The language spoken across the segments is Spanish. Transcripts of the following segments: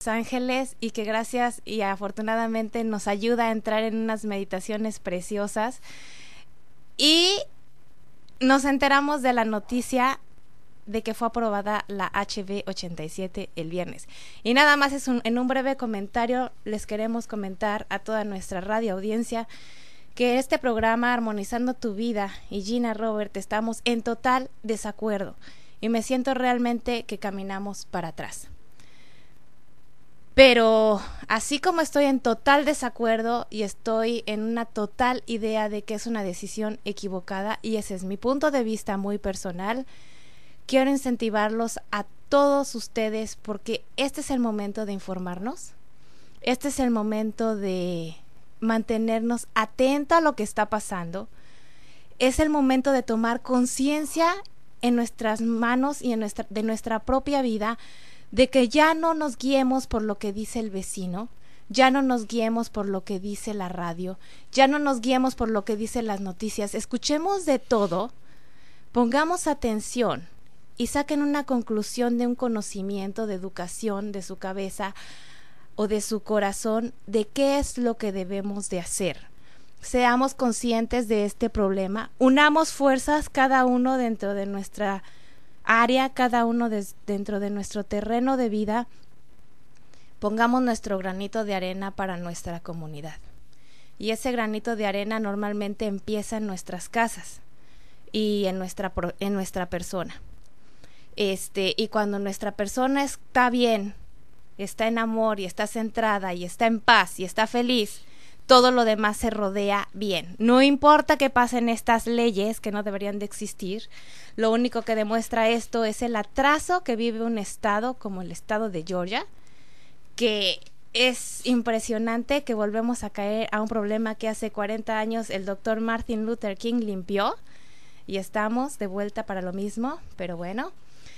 ángeles y que gracias y afortunadamente nos ayuda a entrar en unas meditaciones preciosas. Y nos enteramos de la noticia de que fue aprobada la HB 87 el viernes. Y nada más en un breve comentario les queremos comentar a toda nuestra radio audiencia que este programa Armonizando tu Vida y Gina Robert estamos en total desacuerdo y me siento realmente que caminamos para atrás. Pero así como estoy en total desacuerdo y estoy en una total idea de que es una decisión equivocada y ese es mi punto de vista muy personal, quiero incentivarlos a todos ustedes porque este es el momento de informarnos, este es el momento de mantenernos atentos a lo que está pasando, es el momento de tomar conciencia en nuestras manos y de nuestra propia vida, de que ya no nos guiemos por lo que dice el vecino, ya no nos guiemos por lo que dice la radio, ya no nos guiemos por lo que dicen las noticias, escuchemos de todo, pongamos atención y saquen una conclusión de un conocimiento, de educación de su cabeza o de su corazón de qué es lo que debemos de hacer. Seamos conscientes de este problema, unamos fuerzas cada uno dentro de nuestra área, cada uno dentro de nuestro terreno de vida, pongamos nuestro granito de arena para nuestra comunidad. Y ese granito de arena normalmente empieza en nuestras casas y en nuestra persona. Y cuando nuestra persona está bien, está en amor y está centrada y está en paz y está feliz, todo lo demás se rodea bien. No importa que pasen estas leyes que no deberían de existir, lo único que demuestra esto es el atraso que vive un estado como el estado de Georgia, que es impresionante que volvemos a caer a un problema que hace 40 años el doctor Martin Luther King limpió y estamos de vuelta para lo mismo, pero bueno.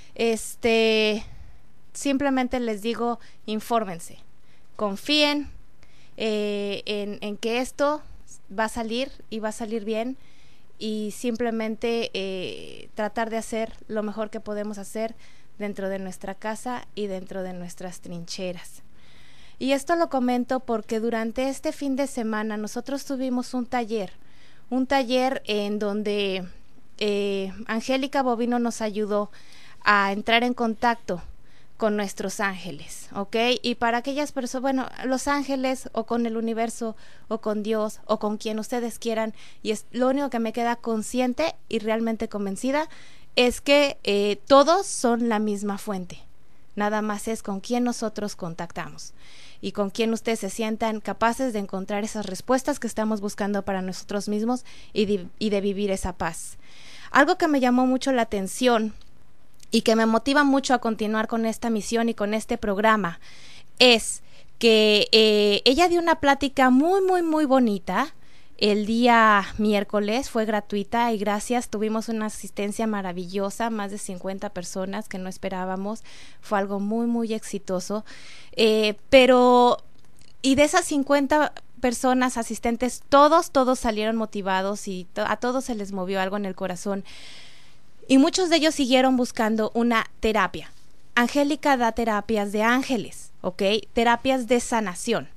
Simplemente les digo, infórmense, confíen en que esto va a salir y va a salir bien y simplemente tratar de hacer lo mejor que podemos hacer dentro de nuestra casa y dentro de nuestras trincheras. Y esto lo comento porque durante este fin de semana nosotros tuvimos un taller en donde Angélica Bovino nos ayudó a entrar en contacto con nuestros ángeles, ¿ok? Y para aquellas personas, bueno, los ángeles o con el universo o con Dios o con quien ustedes quieran, y es lo único que me queda consciente y realmente convencida es que todos son la misma fuente, nada más es con quien nosotros contactamos y con quien ustedes se sientan capaces de encontrar esas respuestas que estamos buscando para nosotros mismos y de vivir esa paz. Algo que me llamó mucho la atención y que me motiva mucho a continuar con esta misión y con este programa es que ella dio una plática muy, muy, muy bonita el día miércoles, fue gratuita y gracias, tuvimos una asistencia maravillosa, más de 50 personas que no esperábamos, fue algo muy, muy exitoso, y de esas 50 personas asistentes, todos salieron motivados y a todos se les movió algo en el corazón. Y muchos de ellos siguieron buscando una terapia. Angélica da terapias de ángeles, ¿ok? Terapias de sanación.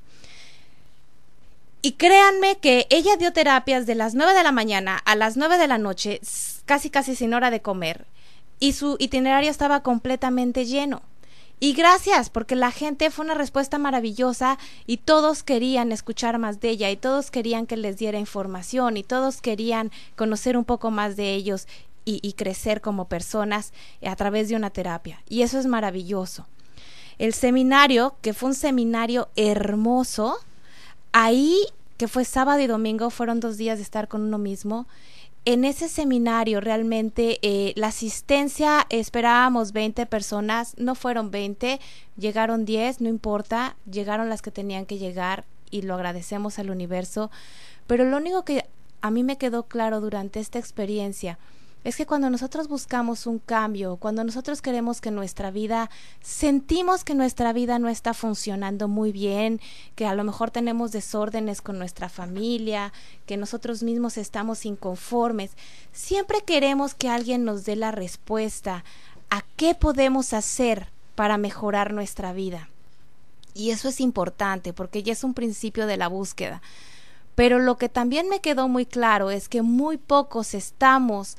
Y créanme que ella dio terapias de las 9 de la mañana a las 9 de la noche, casi sin hora de comer. Y su itinerario estaba completamente lleno. Y gracias, porque la gente fue una respuesta maravillosa y todos querían escuchar más de ella y todos querían que les diera información y todos querían conocer un poco más de ellos y crecer como personas a través de una terapia. Y eso es maravilloso. El seminario, que fue un seminario hermoso, ahí, que fue sábado y domingo, fueron 2 días de estar con uno mismo. En ese seminario realmente la asistencia, esperábamos 20 personas, no fueron 20, llegaron 10, no importa, llegaron las que tenían que llegar y lo agradecemos al universo. Pero lo único que a mí me quedó claro durante esta experiencia es que cuando nosotros buscamos un cambio, cuando nosotros queremos que nuestra vida, sentimos que nuestra vida no está funcionando muy bien, que a lo mejor tenemos desórdenes con nuestra familia, que nosotros mismos estamos inconformes, siempre queremos que alguien nos dé la respuesta a qué podemos hacer para mejorar nuestra vida. Y eso es importante porque ya es un principio de la búsqueda. Pero lo que también me quedó muy claro es que muy pocos estamos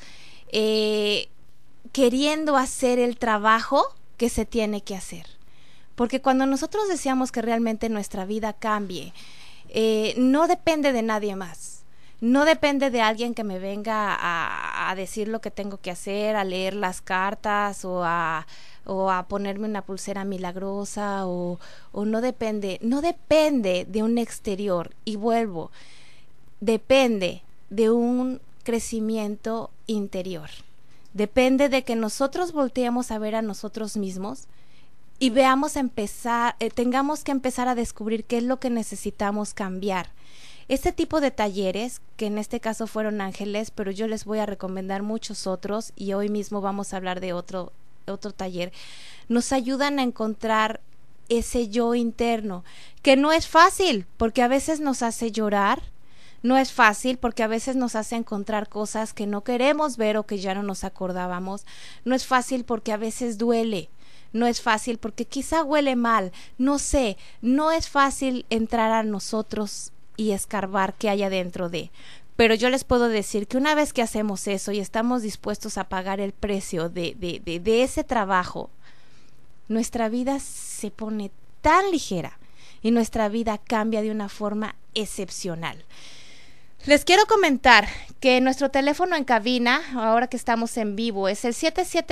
queriendo hacer el trabajo que se tiene que hacer. Porque cuando nosotros deseamos que realmente nuestra vida cambie, no depende de nadie más. No depende de alguien que me venga a decir lo que tengo que hacer, a leer las cartas o a ponerme una pulsera milagrosa o no depende de un exterior. Y vuelvo, depende de un crecimiento interior. Depende de que nosotros volteemos a ver a nosotros mismos y tengamos que empezar a descubrir qué es lo que necesitamos cambiar. Este tipo de talleres, que en este caso fueron Ángeles, pero yo les voy a recomendar muchos otros y hoy mismo vamos a hablar de otro taller, nos ayudan a encontrar ese yo interno, que no es fácil, porque a veces nos hace llorar, no es fácil porque a veces nos hace encontrar cosas que no queremos ver o que ya no nos acordábamos, no es fácil porque a veces duele, no es fácil porque quizá huele mal, no sé, no es fácil entrar a nosotros y escarbar qué hay adentro de. Pero yo les puedo decir que una vez que hacemos eso y estamos dispuestos a pagar el precio de ese trabajo, nuestra vida se pone tan ligera y nuestra vida cambia de una forma excepcional. Les quiero comentar que nuestro teléfono en cabina, ahora que estamos en vivo, es el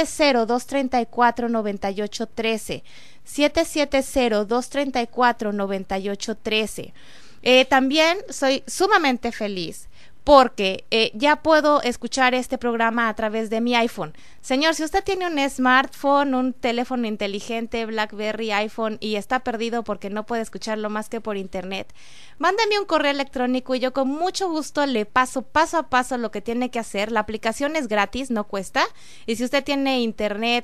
770-234-9813. 770-234-9813. También soy sumamente feliz porque ya puedo escuchar este programa a través de mi iPhone. Señor, si usted tiene un smartphone, un teléfono inteligente, BlackBerry, iPhone, y está perdido porque no puede escucharlo más que por internet, mándame un correo electrónico y yo con mucho gusto le paso a paso lo que tiene que hacer. La aplicación es gratis, no cuesta, y si usted tiene internet,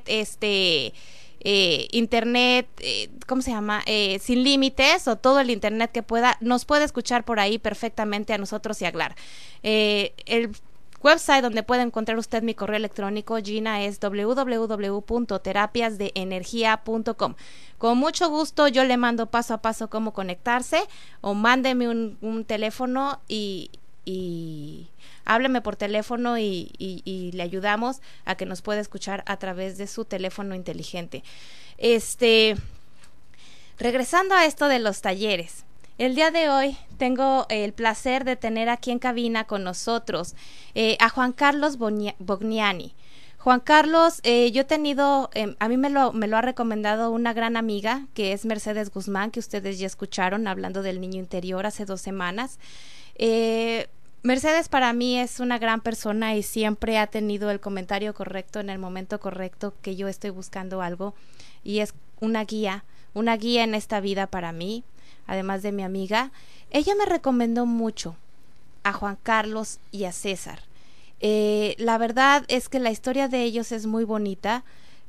¿cómo se llama? Sin límites o todo el internet que pueda, nos puede escuchar por ahí perfectamente a nosotros y a Glar. El website donde puede encontrar usted mi correo electrónico, Gina, es www.terapiasdeenergia.com. Con mucho gusto yo le mando paso a paso cómo conectarse, o mándeme un teléfono y hábleme por teléfono y le ayudamos a que nos pueda escuchar a través de su teléfono inteligente. Regresando a esto de los talleres, el día de hoy tengo el placer de tener aquí en cabina con nosotros a Juan Carlos Bognani. Juan Carlos, yo he tenido, a mí me lo ha recomendado una gran amiga, que es Mercedes Guzmán, que ustedes ya escucharon hablando del niño interior hace 2 semanas. Mercedes para mí es una gran persona y siempre ha tenido el comentario correcto en el momento correcto que yo estoy buscando algo, y es una guía en esta vida para mí, además de mi amiga. Ella me recomendó mucho a Juan Carlos y a César. La verdad es que la historia de ellos es muy bonita.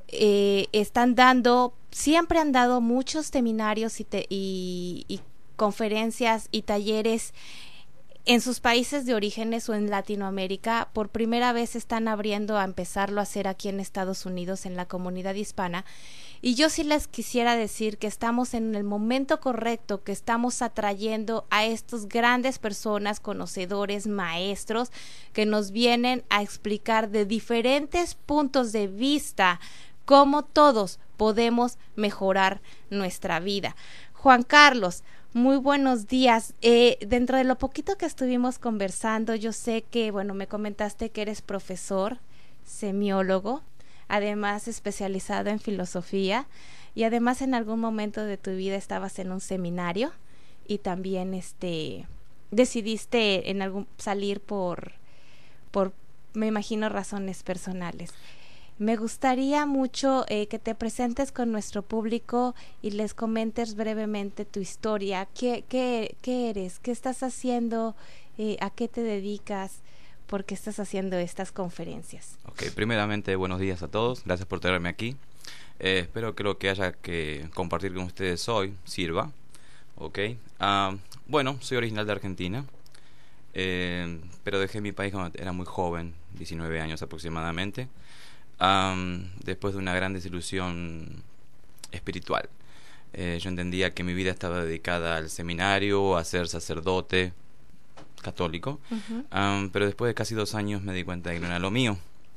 Siempre han dado muchos seminarios y conferencias y talleres en sus países de orígenes o en Latinoamérica. Por primera vez están abriendo a empezarlo a hacer aquí en Estados Unidos, en la comunidad hispana. Y yo sí les quisiera decir que estamos en el momento correcto, que estamos atrayendo a estos grandes personas, conocedores, maestros, que nos vienen a explicar de diferentes puntos de vista cómo todos podemos mejorar nuestra vida. Juan Carlos, muy buenos días. Dentro de lo poquito que estuvimos conversando, yo sé que, me comentaste que eres profesor, semiólogo, además especializado en filosofía, y además en algún momento de tu vida estabas en un seminario y también decidiste salir por me imagino razones personales. Me gustaría mucho que te presentes con nuestro público y les comentes brevemente tu historia. ¿Qué eres? ¿Qué estás haciendo? ¿A qué te dedicas? ¿Por qué estás haciendo estas conferencias? Ok, primeramente, buenos días a todos. Gracias por tenerme aquí. Espero que lo que haya que compartir con ustedes hoy sirva. Ok. Soy original de Argentina, pero dejé mi país cuando era muy joven, 19 años aproximadamente. Después de una gran desilusión espiritual. Yo entendía que mi vida estaba dedicada al seminario, a ser sacerdote católico, pero después de casi 2 años me di cuenta de que no era lo mío.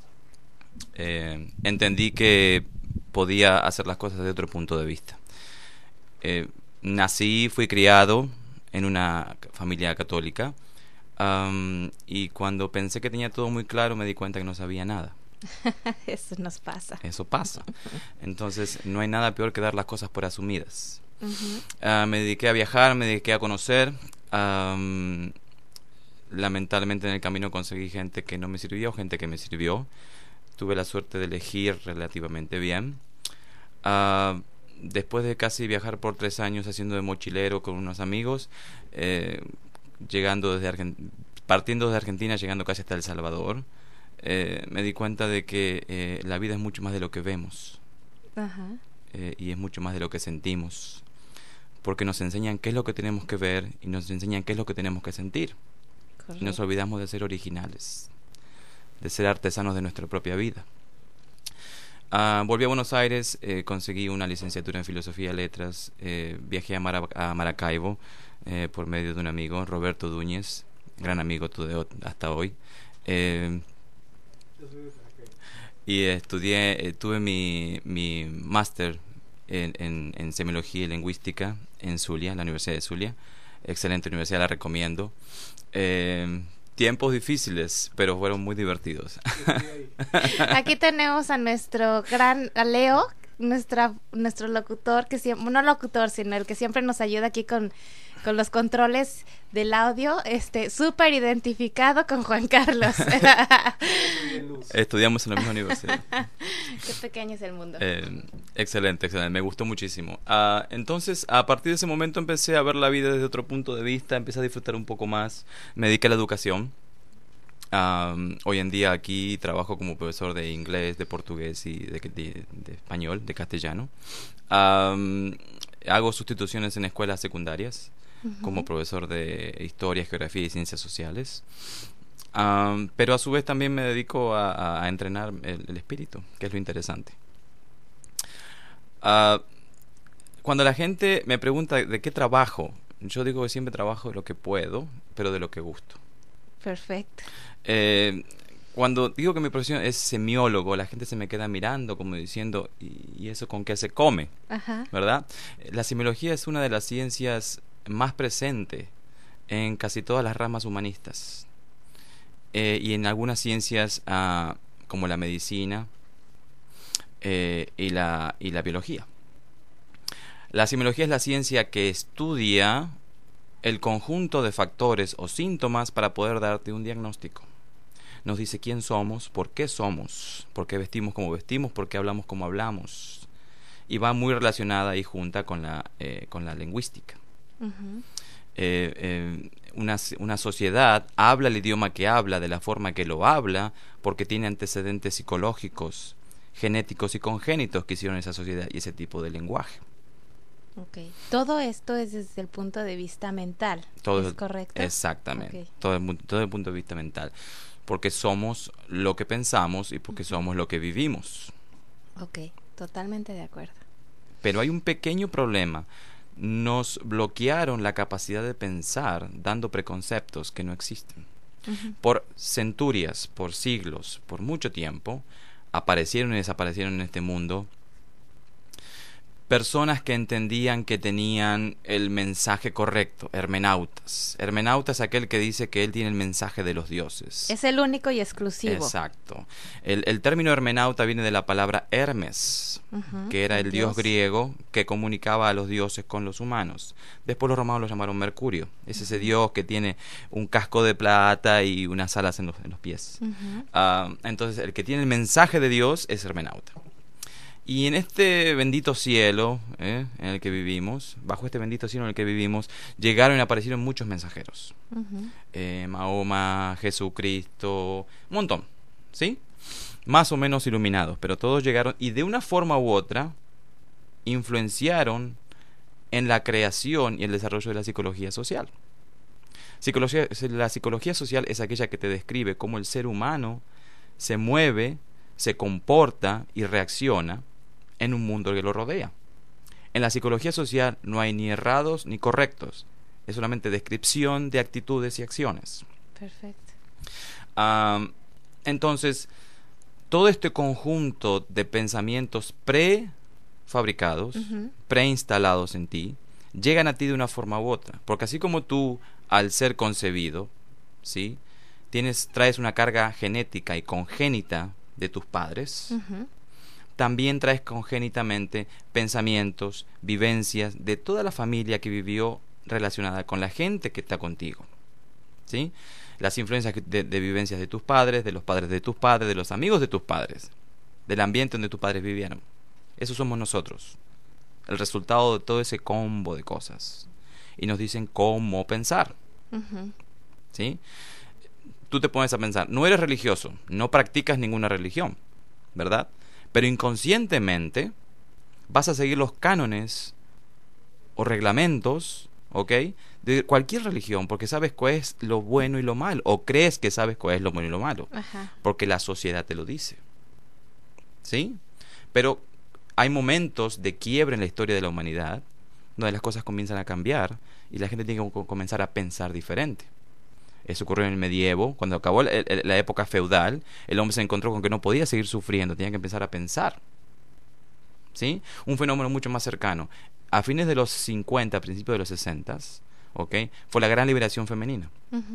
Entendí que podía hacer las cosas de otro punto de vista. Nací, fui criado en una familia católica, y cuando pensé que tenía todo muy claro me di cuenta que no sabía nada. Eso nos pasa. Eso pasa. Entonces no hay nada peor que dar las cosas por asumidas. Me dediqué a viajar, me dediqué a conocer. Lamentablemente en el camino conseguí gente que no me sirvió, gente que me sirvió. Tuve la suerte de elegir relativamente bien. Después de casi viajar por 3 años haciendo de mochilero con unos amigos, partiendo desde Argentina, llegando casi hasta El Salvador, me di cuenta de que la vida es mucho más de lo que vemos. Y es mucho más de lo que sentimos, porque nos enseñan qué es lo que tenemos que ver y nos enseñan qué es lo que tenemos que sentir. Correcto. Y nos olvidamos de ser originales, de ser artesanos de nuestra propia vida. Volví a Buenos Aires, conseguí una licenciatura en Filosofía y Letras, viajé a Maracaibo por medio de un amigo, Roberto Dúñez, gran amigo hasta hoy. Y estudié, tuve mi máster en semiología y lingüística en Zulia, la Universidad de Zulia. Excelente universidad, la recomiendo. Tiempos difíciles, pero fueron muy divertidos. Aquí tenemos a nuestro a Leo, nuestro locutor, que siempre, no locutor, sino el que siempre nos ayuda aquí con los controles del audio, súper identificado con Juan Carlos. Estudiamos en la misma universidad. Qué pequeño es el mundo. Excelente, me gustó muchísimo. Entonces, a partir de ese momento empecé a ver la vida desde otro punto de vista, empecé a disfrutar un poco más, me dediqué a la educación. Hoy en día aquí trabajo como profesor de inglés, de portugués y de español, de castellano. Hago sustituciones en escuelas secundarias como profesor de historia, geografía y ciencias sociales. Pero a su vez también me dedico a entrenar el espíritu, que es lo interesante. Cuando la gente me pregunta de qué trabajo, yo digo que siempre trabajo de lo que puedo, pero de lo que gusto. Perfecto. Cuando digo que mi profesión es semiólogo, la gente se me queda mirando como diciendo, ¿y eso con qué se come? ¿Verdad? La semiología es una de las ciencias más presente en casi todas las ramas humanistas, y en algunas ciencias como la medicina y la biología. La semiología es la ciencia que estudia el conjunto de factores o síntomas para poder darte un diagnóstico. Nos dice quién somos, por qué vestimos como vestimos, por qué hablamos como hablamos, y va muy relacionada y junta con la lingüística. Una sociedad habla el idioma que habla de la forma que lo habla porque tiene antecedentes psicológicos, genéticos y congénitos que hicieron esa sociedad y ese tipo de lenguaje. Todo esto es desde el punto de vista mental, ¿es correcto? Exactamente, todo el punto de vista mental, porque somos lo que pensamos y porque somos lo que vivimos. Totalmente de acuerdo. Pero hay un pequeño problema. Nos bloquearon la capacidad de pensar dando preconceptos que no existen. Por centurias, por siglos, por mucho tiempo, aparecieron y desaparecieron en este mundo personas que entendían que tenían el mensaje correcto, hermenautas. Hermenauta es aquel que dice que él tiene el mensaje de los dioses. Es el único y exclusivo. Exacto. El término hermenauta viene de la palabra Hermes, que era el dios griego que comunicaba a los dioses con los humanos. Después los romanos lo llamaron Mercurio. Es ese dios que tiene un casco de plata y unas alas en los pies. Entonces, el que tiene el mensaje de Dios es hermenauta. Y en este bendito cielo en el que vivimos, bajo este bendito cielo en el que vivimos, llegaron y aparecieron muchos mensajeros. Mahoma, Jesucristo, un montón, ¿sí? Más o menos iluminados, pero todos llegaron y de una forma u otra influenciaron en la creación y el desarrollo de la psicología social. La psicología social es aquella que te describe cómo el ser humano se mueve, se comporta y reacciona en un mundo que lo rodea. En la psicología social no hay ni errados ni correctos. Es solamente descripción de actitudes y acciones. Perfecto. Entonces, todo este conjunto de pensamientos prefabricados, preinstalados en ti, llegan a ti de una forma u otra. Porque así como tú, al ser concebido, ¿sí?, traes una carga genética y congénita de tus padres, también traes congénitamente pensamientos, vivencias de toda la familia que vivió relacionada con la gente que está contigo, ¿sí? Las influencias de vivencias de tus padres, de los padres de tus padres, de los amigos de tus padres, del ambiente donde tus padres vivieron. Eso somos nosotros, el resultado de todo ese combo de cosas. Y nos dicen cómo pensar, ¿sí? Tú te pones a pensar, no eres religioso, no practicas ninguna religión, ¿verdad? Pero inconscientemente vas a seguir los cánones o reglamentos, ¿ok?, de cualquier religión, porque sabes cuál es lo bueno y lo malo, o crees que sabes cuál es lo bueno y lo malo, porque la sociedad te lo dice, ¿sí? Pero hay momentos de quiebre en la historia de la humanidad, donde las cosas comienzan a cambiar y la gente tiene que comenzar a pensar diferente. Eso ocurrió en el medievo, cuando acabó la época feudal, el hombre se encontró con que no podía seguir sufriendo, tenía que empezar a pensar, ¿sí? Un fenómeno mucho más cercano. A fines de los 50, a principios de los 60, ¿ok?, fue la gran liberación femenina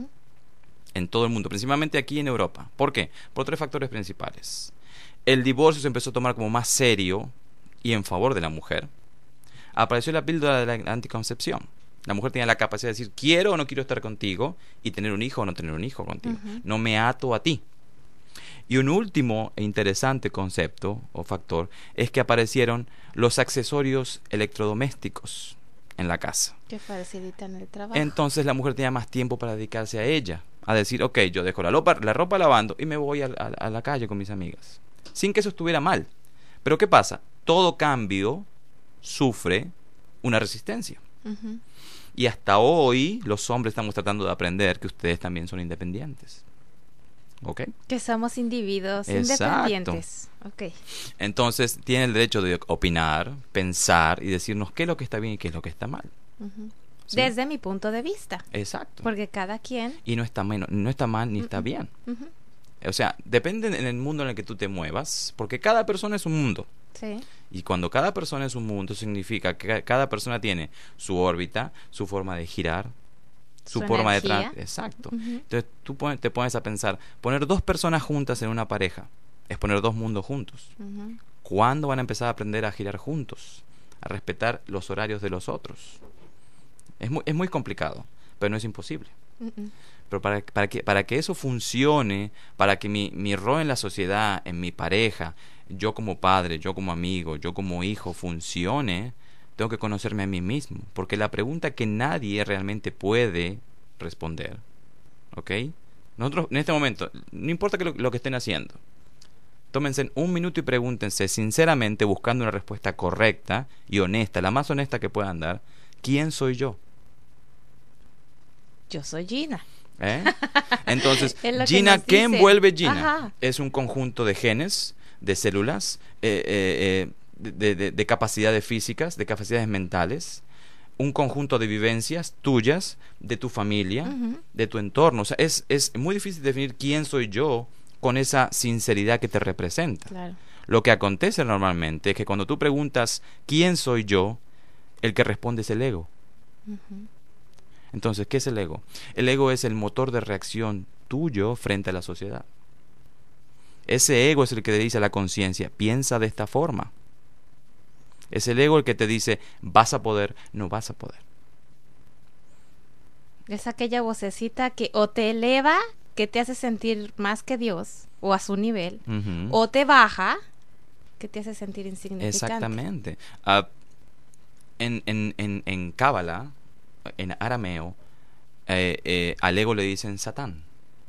en todo el mundo, principalmente aquí en Europa. ¿Por qué? Por 3 factores principales. El divorcio se empezó a tomar como más serio y en favor de la mujer. Apareció la píldora de la anticoncepción. La mujer tenía la capacidad de decir, quiero o no quiero estar contigo, y tener un hijo o no tener un hijo contigo. No me ato a ti. Y un último e interesante concepto o factor es que aparecieron los accesorios electrodomésticos en la casa. Que facilitan el trabajo. Entonces la mujer tenía más tiempo para dedicarse a ella, a decir, ok, yo dejo la ropa lavando y me voy a la calle con mis amigas, sin que eso estuviera mal. Pero ¿qué pasa? Todo cambio sufre una resistencia. Y hasta hoy los hombres estamos tratando de aprender que ustedes también son independientes. ¿Ok? Que somos individuos independientes. Okay. Entonces tienen el derecho de opinar, pensar y decirnos qué es lo que está bien y qué es lo que está mal. ¿Sí? Desde mi punto de vista. Exacto. Porque cada quien... Y no está mal ni está bien. O sea, depende en el mundo en el que tú te muevas, porque cada persona es un mundo. Sí. Y cuando cada persona es un mundo, significa que cada persona tiene su órbita, su forma de girar, su forma energía. de... Exacto. Entonces tú te pones a pensar, poner 2 personas juntas en una pareja es poner 2 mundos juntos. ¿Cuándo van a empezar a aprender a girar juntos? A respetar los horarios de los otros. Es muy complicado, pero no es imposible. Pero para que eso funcione, para que mi rol en la sociedad, en mi pareja, yo como padre, yo como amigo, yo como hijo funcione, tengo que conocerme a mí mismo. Porque la pregunta que nadie realmente puede responder, ¿ok? Nosotros en este momento, no importa lo que estén haciendo, tómense un minuto y pregúntense sinceramente, buscando una respuesta correcta y honesta, la más honesta que puedan dar, ¿quién soy yo? Yo soy Gina. Entonces, Es Gina, ¿qué envuelve Gina? Ajá. Es un conjunto de genes, de células, de capacidades físicas, de capacidades mentales, un conjunto de vivencias tuyas, de tu familia, de tu entorno. O sea, es muy difícil definir quién soy yo con esa sinceridad que te representa. Claro. Lo que acontece normalmente es que cuando tú preguntas quién soy yo, el que responde es el ego. Entonces, ¿qué es el ego? El ego es el motor de reacción tuyo frente a la sociedad. Ese ego es el que te dice a la conciencia, piensa de esta forma. Es el ego el que te dice, vas a poder, no vas a poder. Es aquella vocecita que o te eleva, que te hace sentir más que Dios, o a su nivel, o te baja, que te hace sentir insignificante. Exactamente. En Cábala, en arameo, al ego le dicen Satán.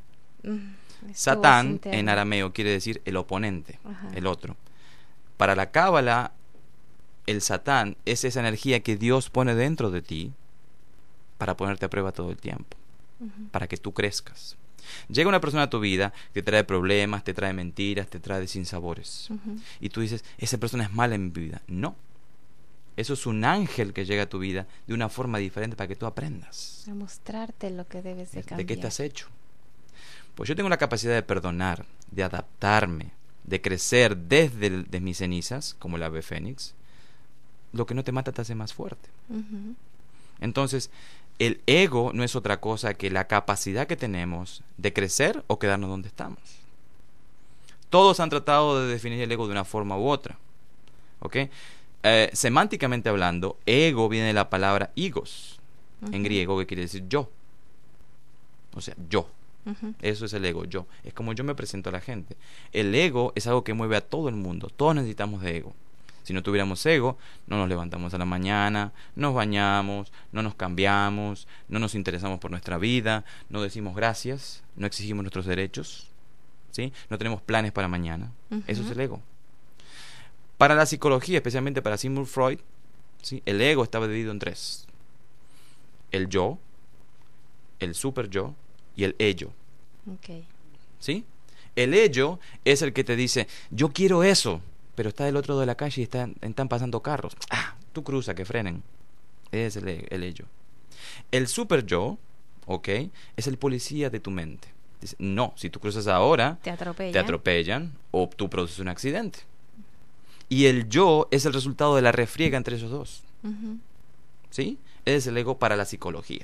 Satán en arameo quiere decir el oponente, el otro. Para la Cábala, el Satán es esa energía que Dios pone dentro de ti para ponerte a prueba todo el tiempo, para que tú crezcas. Llega una persona a tu vida, te trae problemas, te trae mentiras, te trae sinsabores. Y tú dices, esa persona es mala en mi vida. No. Eso es un ángel que llega a tu vida de una forma diferente para que tú aprendas. A mostrarte lo que debes de cambiar. ¿De qué estás hecho? Pues yo tengo la capacidad de perdonar, de adaptarme, de crecer desde mis cenizas, como el ave fénix. Lo que no te mata te hace más fuerte. Ujú. Entonces, el ego no es otra cosa que la capacidad que tenemos de crecer o quedarnos donde estamos. Todos han tratado de definir el ego de una forma u otra. ¿Ok? Semánticamente hablando, ego viene de la palabra egos, en griego, que quiere decir yo. O sea, yo. Eso es el ego, yo. Es como yo me presento a la gente. El ego es algo que mueve a todo el mundo. Todos necesitamos de ego. Si no tuviéramos ego, no nos levantamos a la mañana, nos bañamos, no nos cambiamos, no nos interesamos por nuestra vida, no decimos gracias, no exigimos nuestros derechos, ¿sí? No tenemos planes para mañana. Eso es el ego. Para la psicología, especialmente para Sigmund Freud, ¿sí? El ego estaba dividido en tres: el yo, el super yo y el ello. Okay. ¿Sí? El ello es el que te dice, yo quiero eso, pero está del otro lado de la calle y están pasando carros. Tú cruza, que frenen. Es el ello. El super yo, ¿ok? Es el policía de tu mente. Dice, no, si tú cruzas ahora, te atropellan o tú produces un accidente. Y el yo es el resultado de la refriega entre esos dos. ¿Sí? Ese es el ego para la psicología.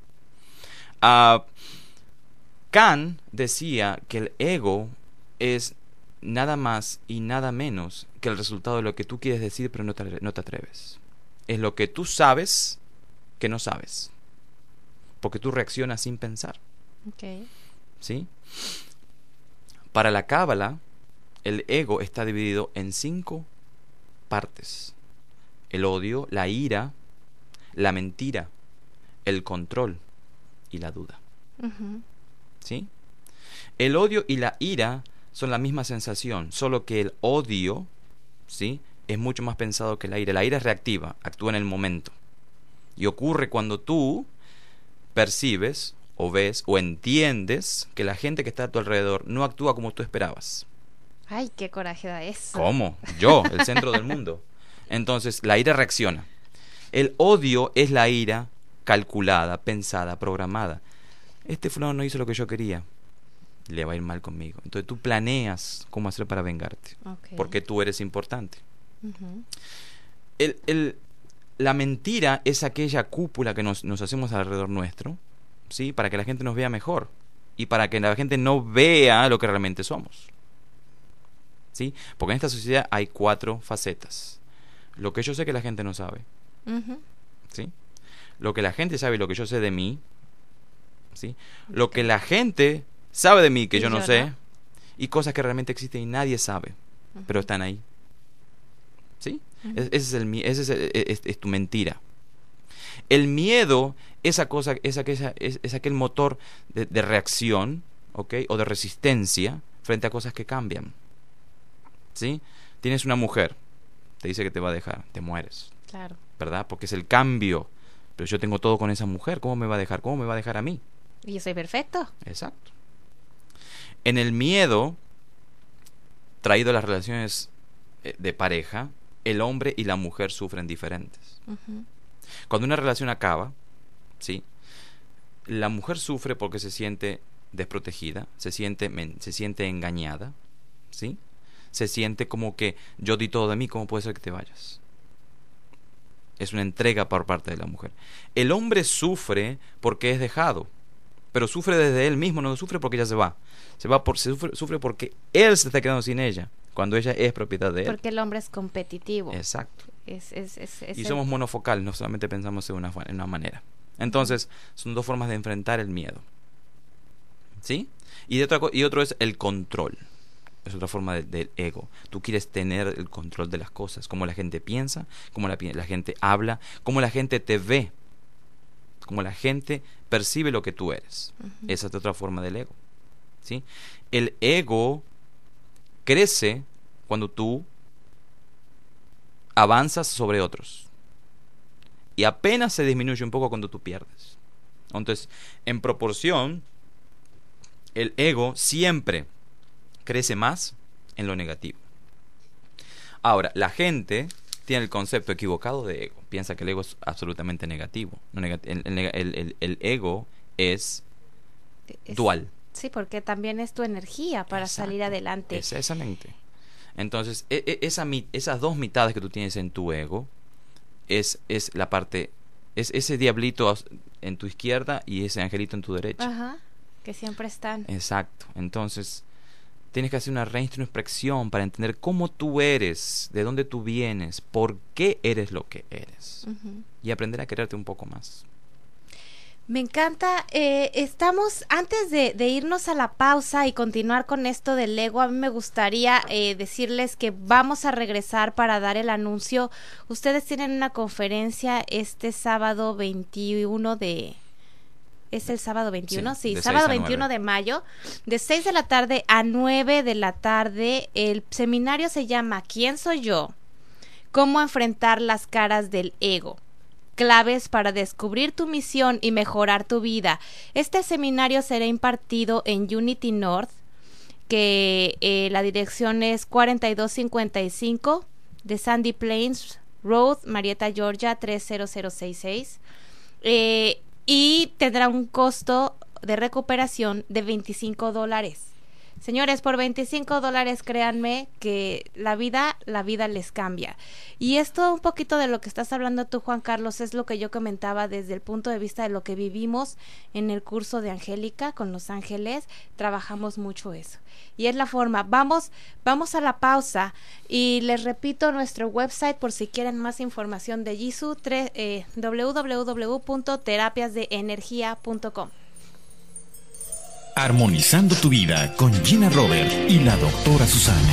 Kant decía que el ego es nada más y nada menos que el resultado de lo que tú quieres decir pero no te atreves. Es lo que tú sabes que no sabes, porque tú reaccionas sin pensar. Okay. ¿Sí? Para la Cábala, el ego está dividido en 5 partes: el odio, la ira, la mentira, el control y la duda. ¿Sí? El odio y la ira son la misma sensación, solo que el odio, ¿sí?, es mucho más pensado que la ira. La ira es reactiva, actúa en el momento. Y ocurre cuando tú percibes o ves o entiendes que la gente que está a tu alrededor no actúa como tú esperabas. Ay, qué coraje da eso. ¿Cómo? Yo, el centro del mundo. Entonces, la ira reacciona. El odio es la ira calculada, pensada, programada. Este fulano no hizo lo que yo quería, le va a ir mal conmigo. Entonces tú planeas cómo hacer para vengarte, porque tú eres importante. La mentira es aquella cúpula que nos hacemos alrededor nuestro, ¿sí?, para que la gente nos vea mejor y para que la gente no vea lo que realmente somos. ¿Sí? Porque en esta sociedad hay 4 facetas. Lo que yo sé que la gente no sabe. ¿Sí? Lo que la gente sabe y lo que yo sé de mí. ¿Sí? Lo que la gente sabe de mí que yo no sé. Y cosas que realmente existen y nadie sabe, pero están ahí. ¿Sí? Ese es tu mentira. El miedo es aquel motor de reacción, ¿ok?, o de resistencia frente a cosas que cambian. ¿Sí? Tienes una mujer, te dice que te va a dejar, te mueres. Claro. ¿Verdad? Porque es el cambio. Pero yo tengo todo con esa mujer, ¿cómo me va a dejar? ¿Cómo me va a dejar a mí? Y yo soy perfecto. Exacto. En el miedo, traído a las relaciones de pareja, el hombre y la mujer sufren diferentes. Cuando una relación acaba, ¿sí?, la mujer sufre porque se siente desprotegida, se siente engañada, ¿sí? Se siente como que yo di todo de mí, ¿cómo puede ser que te vayas? Es una entrega por parte de la mujer. El hombre sufre porque es dejado, pero sufre desde él mismo, no sufre porque ella se va. Sufre porque él se está quedando sin ella, cuando ella es propiedad de él. Porque el hombre es competitivo. Exacto. Y somos monofocales, no solamente pensamos en una manera. Entonces, son 2 formas de enfrentar el miedo. ¿Sí? Y otro es el control. Es otra forma del ego. Tú quieres tener el control de las cosas, cómo la gente piensa, cómo la gente habla, cómo la gente te ve, cómo la gente percibe lo que tú eres. Esa es otra forma del ego. ¿Sí? El ego crece cuando tú avanzas sobre otros y apenas se disminuye un poco cuando tú pierdes. Entonces, en proporción, el ego siempre crece más en lo negativo. Ahora, la gente tiene el concepto equivocado de ego. Piensa que el ego es absolutamente negativo. No, el ego es dual. Sí, porque también es tu energía para Exacto. salir adelante. Exactamente. Entonces, esas dos mitades que tú tienes en tu ego es la parte, es ese diablito en tu izquierda y ese angelito en tu derecha. Ajá, que siempre están. Exacto. Entonces, tienes que hacer una reintrospección para entender cómo tú eres, de dónde tú vienes, por qué eres lo que eres. Y aprender a quererte un poco más. Me encanta. Estamos, antes de irnos a la pausa y continuar con esto del ego, a mí me gustaría decirles que vamos a regresar para dar el anuncio. Ustedes tienen una conferencia este sábado 21 de... ¿Es el sábado 21? Sí, sábado 21 de mayo, de 6 de la tarde a 9 de la tarde. El seminario se llama ¿Quién soy yo? ¿Cómo enfrentar las caras del ego? Claves para descubrir tu misión y mejorar tu vida. Este seminario será impartido en Unity North, que la dirección es 4255 de Sandy Plains Road, Marietta, Georgia 30066. Y tendrá un costo de recuperación de $25. Señores, por $25, créanme que la vida les cambia. Y esto, un poquito de lo que estás hablando tú, Juan Carlos, es lo que yo comentaba desde el punto de vista de lo que vivimos en el curso de Angélica con los ángeles. Trabajamos mucho eso. Y es la forma. Vamos a la pausa y les repito nuestro website por si quieren más información de Jisoo, www.terapiasdeenergia.com. Armonizando tu vida con Gina Robert y la doctora Susana.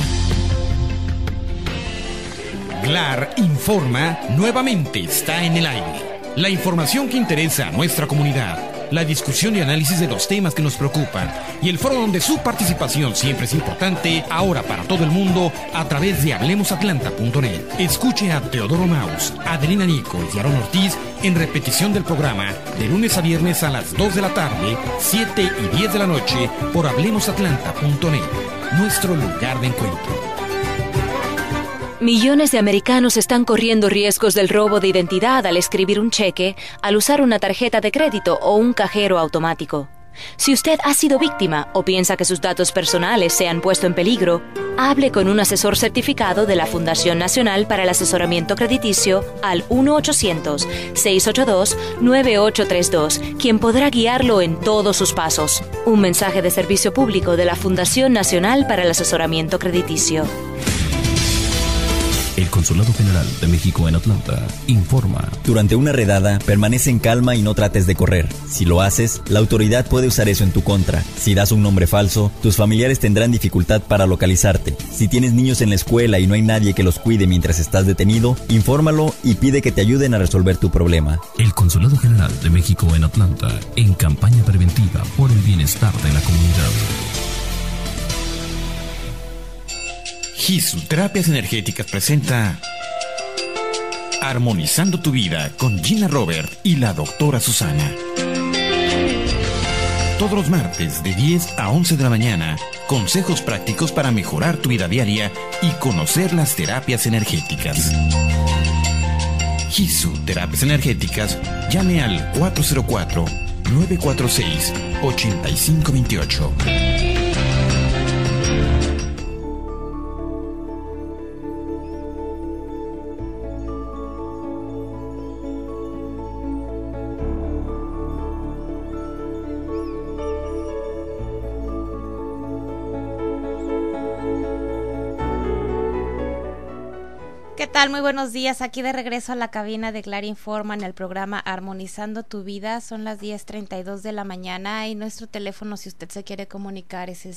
GLAR Informa nuevamente está en el aire. La información que interesa a nuestra comunidad, la discusión y análisis de los temas que nos preocupan y el foro donde su participación siempre es importante, ahora para todo el mundo, a través de hablemosatlanta.net. Escuche a Teodoro Maus, Adelina Nico y Aaron Ortiz en repetición del programa de lunes a viernes a las 2 de la tarde, 7 y 10 de la noche por hablemosatlanta.net, nuestro lugar de encuentro. Millones de americanos están corriendo riesgos del robo de identidad al escribir un cheque, al usar una tarjeta de crédito o un cajero automático. Si usted ha sido víctima o piensa que sus datos personales se han puesto en peligro, hable con un asesor certificado de la Fundación Nacional para el Asesoramiento Crediticio al 1-800-682-9832, quien podrá guiarlo en todos sus pasos. Un mensaje de servicio público de la Fundación Nacional para el Asesoramiento Crediticio. El Consulado General de México en Atlanta informa. Durante una redada, permanece en calma y no trates de correr. Si lo haces, la autoridad puede usar eso en tu contra. Si das un nombre falso, tus familiares tendrán dificultad para localizarte. Si tienes niños en la escuela y no hay nadie que los cuide mientras estás detenido, infórmalo y pide que te ayuden a resolver tu problema. El Consulado General de México en Atlanta, en campaña preventiva por el bienestar de la comunidad. Jisoo Terapias Energéticas presenta Armonizando tu vida con Gina Robert y la doctora Susana. Todos los martes de 10 a 11 de la mañana, consejos prácticos para mejorar tu vida diaria y conocer las terapias energéticas. Jisoo Terapias Energéticas, llame al 404-946-8528. ¿Qué tal? Muy buenos días. Aquí de regreso a la cabina de GLAR Informa en el programa Armonizando tu Vida. Son las 10:32 de la mañana y nuestro teléfono, si usted se quiere comunicar, es el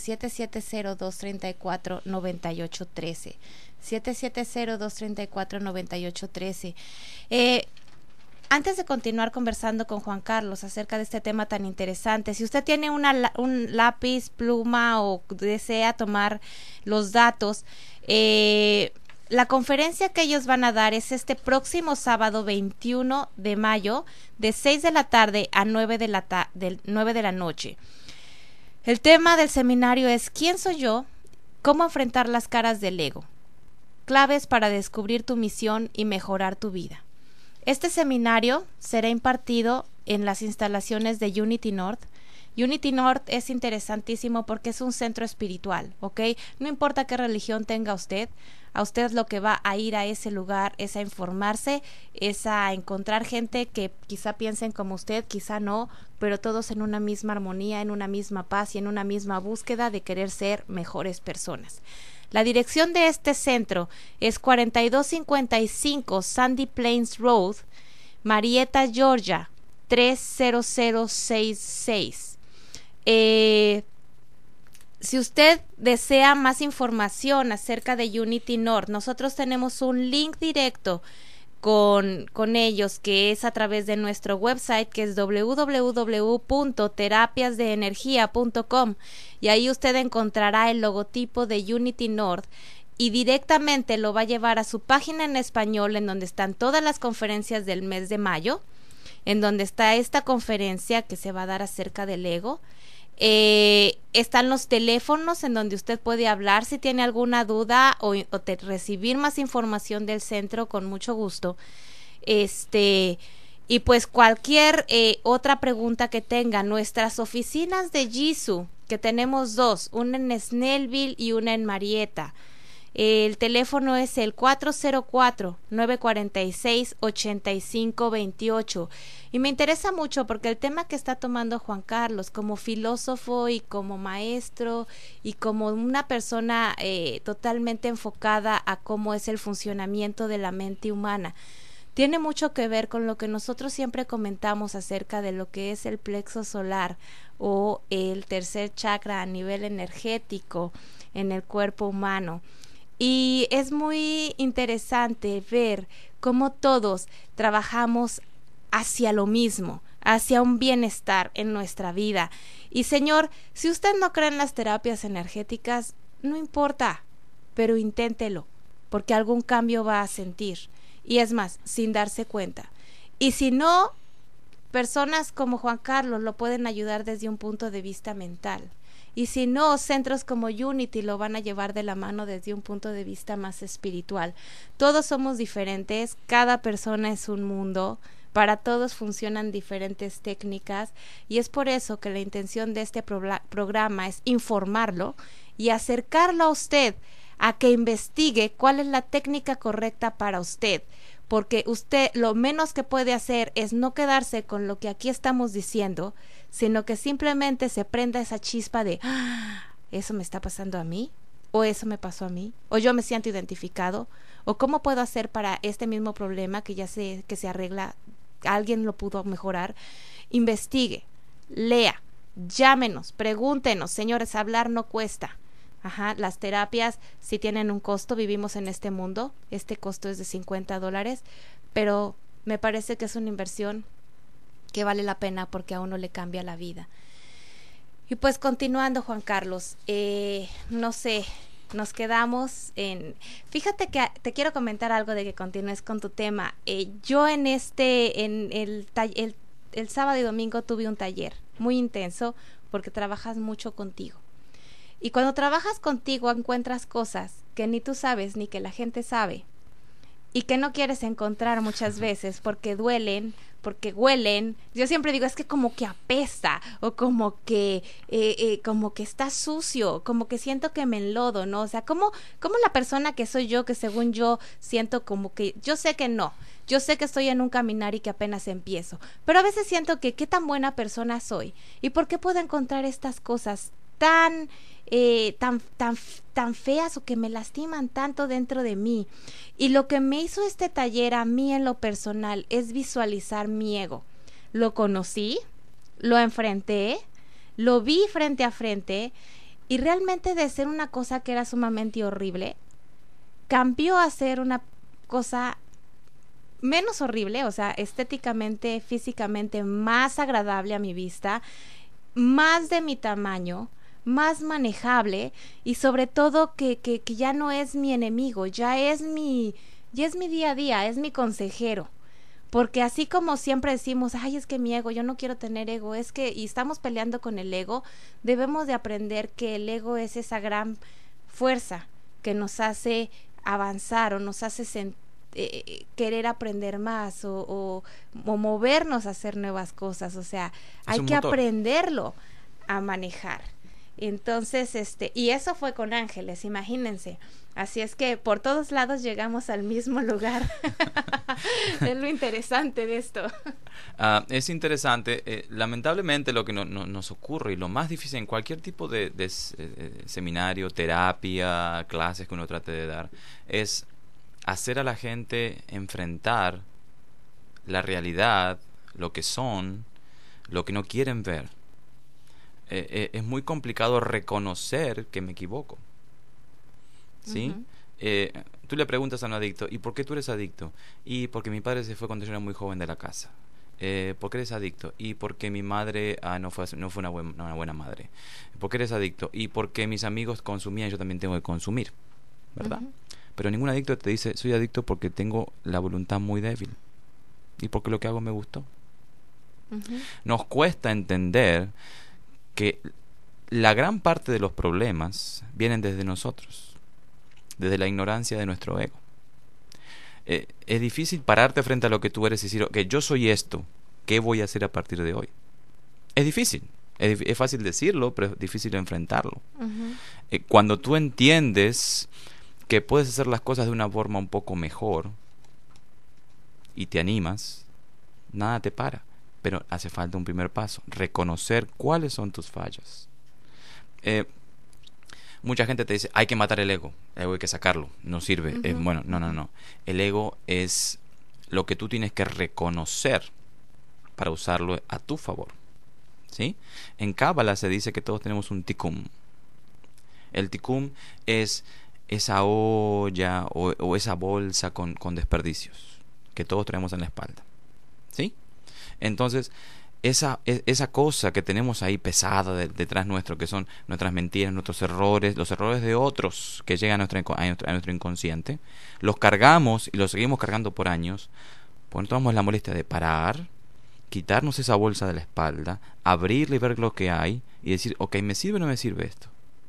770-234-9813. 770-234-9813. Antes de continuar conversando con Juan Carlos acerca de este tema tan interesante, si usted tiene un lápiz, pluma o desea tomar los datos, la conferencia que ellos van a dar es este próximo sábado 21 de mayo de 6 de la tarde a 9 de la noche. El tema del seminario es ¿Quién soy yo? ¿Cómo enfrentar las caras del ego? claves para descubrir tu misión y mejorar tu vida. Este seminario será impartido en las instalaciones de Unity North. Unity North es interesantísimo porque es un centro espiritual, ¿ok? No importa qué religión tenga usted, a usted lo que va a ir a ese lugar es a informarse, es a encontrar gente que quizá piensen como usted, quizá no, pero todos en una misma armonía, en una misma paz y en una misma búsqueda de querer ser mejores personas. La dirección de este centro es 4255 Sandy Plains Road, Marietta, Georgia, 30066. Si usted desea más información acerca de Unity North, nosotros tenemos un link directo con ellos, que es a través de nuestro website, que es www.terapiasdeenergia.com, y ahí usted encontrará el logotipo de Unity North y directamente lo va a llevar a su página en español, en donde están todas las conferencias del mes de mayo, en donde está esta conferencia que se va a dar acerca del ego. Están los teléfonos en donde usted puede hablar si tiene alguna duda o recibir más información del centro, con mucho gusto. Y pues cualquier otra pregunta que tenga. Nuestras oficinas de Jisoo, que tenemos dos, una en Snellville y una en Marietta. El teléfono es el 404-946-8528. Y me interesa mucho porque el tema que está tomando Juan Carlos como filósofo y como maestro y como una persona totalmente enfocada a cómo es el funcionamiento de la mente humana, tiene mucho que ver con lo que nosotros siempre comentamos acerca de lo que es el plexo solar o el tercer chakra a nivel energético en el cuerpo humano. Y es muy interesante ver cómo todos trabajamos hacia lo mismo, hacia un bienestar en nuestra vida. Y señor, si usted no cree en las terapias energéticas, no importa, pero inténtelo, porque algún cambio va a sentir. Y es más, sin darse cuenta. Y si no, personas como Juan Carlos lo pueden ayudar desde un punto de vista mental. Y si no, centros como Unity lo van a llevar de la mano desde un punto de vista más espiritual. Todos somos diferentes, cada persona es un mundo, para todos funcionan diferentes técnicas, y es por eso que la intención de este programa es informarlo y acercarlo a usted a que investigue cuál es la técnica correcta para usted, porque usted lo menos que puede hacer es no quedarse con lo que aquí estamos diciendo, sino que simplemente se prenda esa chispa de ¿eso me está pasando a mí? ¿O eso me pasó a mí? ¿O yo me siento identificado? ¿O cómo puedo hacer para este mismo problema que ya sé que se arregla? ¿Alguien lo pudo mejorar? Investigue, lea, llámenos, pregúntenos. Señores, hablar no cuesta. Las terapias sí tienen un costo, vivimos en este mundo, este costo es de $50, pero me parece que es una inversión que vale la pena porque a uno le cambia la vida. Y pues continuando, Juan Carlos, no sé, nos quedamos en... Fíjate que te quiero comentar algo de que continúes con tu tema. Yo en el sábado y domingo tuve un taller muy intenso porque trabajas mucho contigo. Y cuando trabajas contigo encuentras cosas que ni tú sabes ni que la gente sabe y que no quieres encontrar muchas veces porque duelen, porque huelen. Yo siempre digo, es que como que apesta o como que está sucio, como que siento que me enlodo, ¿no? O sea, como la persona que soy yo, que según yo siento como que, yo sé que no, yo sé que estoy en un caminar y que apenas empiezo, pero a veces siento que qué tan buena persona soy y por qué puedo encontrar estas cosas tan feas o que me lastiman tanto dentro de mí. Y lo que me hizo este taller a mí en lo personal es visualizar mi ego. Lo conocí, lo enfrenté, lo vi frente a frente y realmente de ser una cosa que era sumamente horrible, cambió a ser una cosa menos horrible, o sea, estéticamente, físicamente más agradable a mi vista, más de mi tamaño, más manejable y sobre todo que ya no es mi enemigo, ya es mi día a día, es mi consejero. Porque así como siempre decimos, ay, es que mi ego, yo no quiero tener ego, es que, y estamos peleando con el ego, debemos de aprender que el ego es esa gran fuerza que nos hace avanzar o nos hace querer aprender más o movernos a hacer nuevas cosas. O sea, hay que aprenderlo a manejar. Entonces, y eso fue con ángeles, imagínense. Así es que por todos lados llegamos al mismo lugar. Es lo interesante de esto. Es interesante. Lamentablemente lo que nos ocurre y lo más difícil en cualquier tipo de seminario, terapia, clases que uno trate de dar, es hacer a la gente enfrentar la realidad, lo que son, lo que no quieren ver. Es muy complicado reconocer que me equivoco. ¿Sí? Uh-huh. Tú le preguntas a un adicto, ¿y por qué tú eres adicto? Y porque mi padre se fue cuando yo era muy joven de la casa. ¿Por qué eres adicto? Y porque mi madre no fue una buena madre. ¿Por qué eres adicto? Y porque mis amigos consumían, yo también tengo que consumir, ¿verdad? Uh-huh. Pero ningún adicto te dice, soy adicto porque tengo la voluntad muy débil y porque lo que hago me gustó. Uh-huh. Nos cuesta entender que la gran parte de los problemas vienen desde nosotros, desde la ignorancia de nuestro ego. Es difícil pararte frente a lo que tú eres y decir, ok, yo soy esto, ¿qué voy a hacer a partir de hoy? Es difícil, es fácil decirlo, pero es difícil enfrentarlo. Uh-huh. Cuando tú entiendes que puedes hacer las cosas de una forma un poco mejor y te animas, nada te para. Pero hace falta un primer paso, reconocer cuáles son tus fallas. Mucha gente te dice, hay que matar el ego hay que sacarlo, no sirve. Uh-huh. Bueno, no. El ego es lo que tú tienes que reconocer para usarlo a tu favor. ¿Sí? En Cábala se dice que todos tenemos un tikkun. El tikkun es esa olla o esa bolsa con desperdicios que todos traemos en la espalda. ¿Sí? Entonces, esa cosa que tenemos ahí pesada detrás nuestro, que son nuestras mentiras, nuestros errores, los errores de otros que llegan a nuestro inconsciente, los cargamos y los seguimos cargando por años. Pues nos tomamos la molestia de parar, quitarnos esa bolsa de la espalda, abrirla y ver lo que hay y decir, ok, ¿me sirve o no me sirve esto?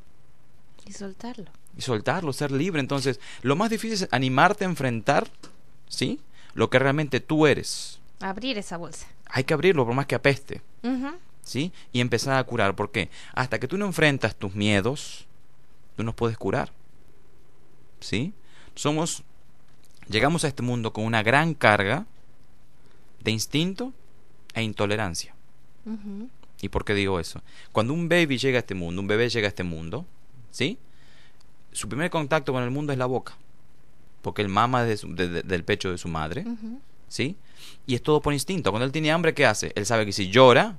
Y soltarlo. Y soltarlo, ser libre. Entonces, lo más difícil es animarte a enfrentar, ¿sí?, lo que realmente tú eres. Abrir esa bolsa. Hay que abrirlo por más que apeste. Uh-huh. ¿Sí? Y empezar a curar. ¿Por qué? Hasta que tú no enfrentas tus miedos, tú no puedes curar. ¿Sí? Llegamos a este mundo con una gran carga de instinto e intolerancia. Uh-huh. ¿Y por qué digo eso? Cuando un bebé llega a este mundo, ¿sí?, su primer contacto con el mundo es la boca. Porque él mama del pecho de su madre. Uh-huh. ¿Sí? Y es todo por instinto. Cuando él tiene hambre, ¿qué hace? Él sabe que si llora,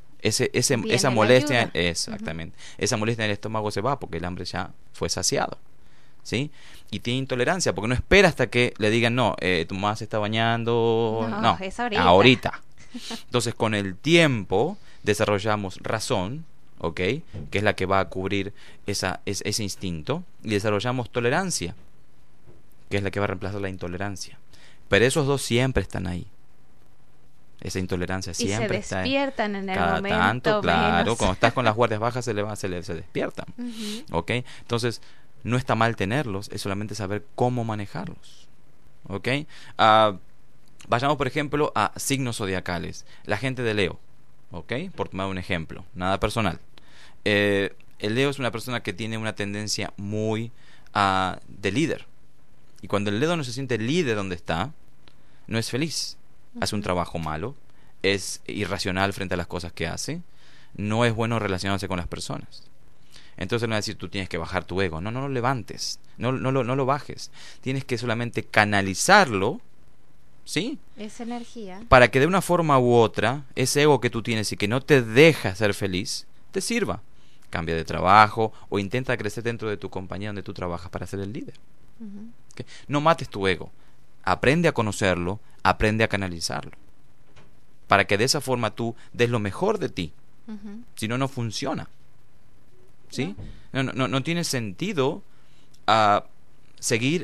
esa molestia, exactamente, uh-huh, esa molestia en el estómago se va porque el hambre ya fue saciado. ¿Sí? Y tiene intolerancia porque no espera hasta que le digan, no, tu mamá se está bañando. No, es ahorita. Entonces, con el tiempo desarrollamos razón, ¿ok?, que es la que va a cubrir ese instinto, y desarrollamos tolerancia, que es la que va a reemplazar la intolerancia. Pero esos dos siempre están ahí. Esa intolerancia siempre está ahí. Y se despiertan en el cada momento tanto, claro, menos. cuando estás con las guardias bajas se despiertan. Uh-huh. ¿Ok? Entonces, no está mal tenerlos, es solamente saber cómo manejarlos. ¿Ok? Vayamos, por ejemplo, a signos zodiacales. La gente de Leo, ¿ok?, por tomar un ejemplo, nada personal. El Leo es una persona que tiene una tendencia muy de líder. Y cuando el Leo no se siente líder donde está, no es feliz. Uh-huh. Hace un trabajo malo, es irracional frente a las cosas que hace, no es bueno relacionarse con las personas. Entonces no va a decir, tú tienes que bajar tu ego. No lo levantes, no lo bajes. Tienes que solamente canalizarlo, ¿sí?, esa energía, para que de una forma u otra, ese ego que tú tienes y que no te deja ser feliz, te sirva. Cambia de trabajo o intenta crecer dentro de tu compañía donde tú trabajas para ser el líder. Uh-huh. ¿Okay? No mates tu ego, aprende a conocerlo, aprende a canalizarlo, para que de esa forma tú des lo mejor de ti. Uh-huh. Si no funciona. ¿Sí? No tiene sentido seguir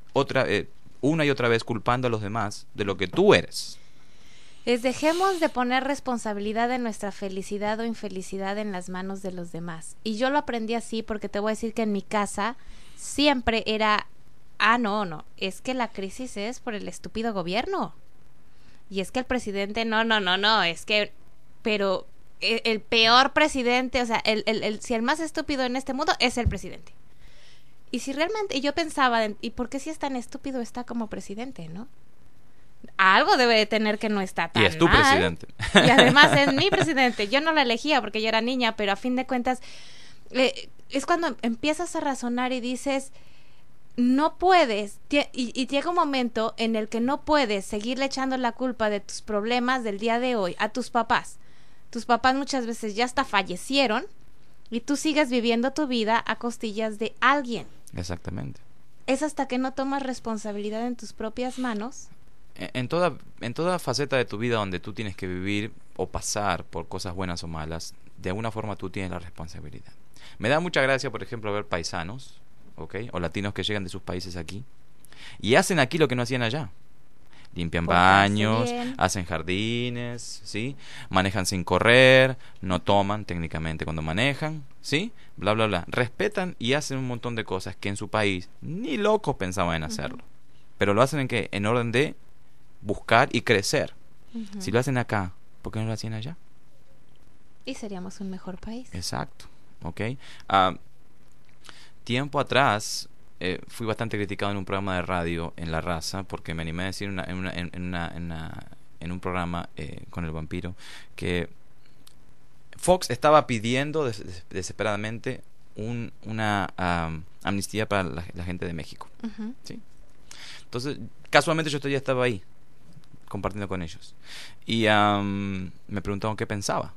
una y otra vez culpando a los demás de lo que tú eres. Dejemos de poner responsabilidad de nuestra felicidad o infelicidad en las manos de los demás. Y yo lo aprendí así porque te voy a decir que en mi casa siempre era no, es que la crisis es por el estúpido gobierno. Y es que el presidente, no, es que, pero el peor presidente, o sea, si el más estúpido en este mundo es el presidente. Y si realmente, y yo pensaba, ¿y por qué si es tan estúpido está como presidente, no? Algo debe de tener que no está tan mal. Y es tu presidente. Y además es mi presidente. Yo no lo elegía porque yo era niña, pero a fin de cuentas, es cuando empiezas a razonar y dices, no puedes, y llega un momento en el que no puedes seguirle echando la culpa de tus problemas del día de hoy a tus papás. Tus papás muchas veces ya hasta fallecieron y tú sigues viviendo tu vida a costillas de alguien. Exactamente. Es hasta que no tomas responsabilidad en tus propias manos. En toda faceta de tu vida donde tú tienes que vivir o pasar por cosas buenas o malas, de alguna forma tú tienes la responsabilidad. Me da mucha gracia, por ejemplo, ver paisanos, ¿okay? O latinos que llegan de sus países aquí y hacen aquí lo que no hacían allá. Limpian baños, hacen jardines, ¿sí? Manejan sin correr, no toman técnicamente cuando manejan, ¿sí? Bla, bla, bla. Respetan y hacen un montón de cosas que en su país ni locos pensaban en hacerlo. Pero lo hacen en orden de buscar y crecer. Si lo hacen acá, ¿por qué no lo hacían allá? Y seríamos un mejor país. Exacto, ¿ok? Tiempo atrás fui bastante criticado en un programa de radio en La Raza porque me animé a decir en un programa con el vampiro que Fox estaba pidiendo desesperadamente una amnistía para la gente de México. ¿Sí? Entonces, casualmente yo ya estaba ahí compartiendo con ellos y me preguntaron qué pensaba.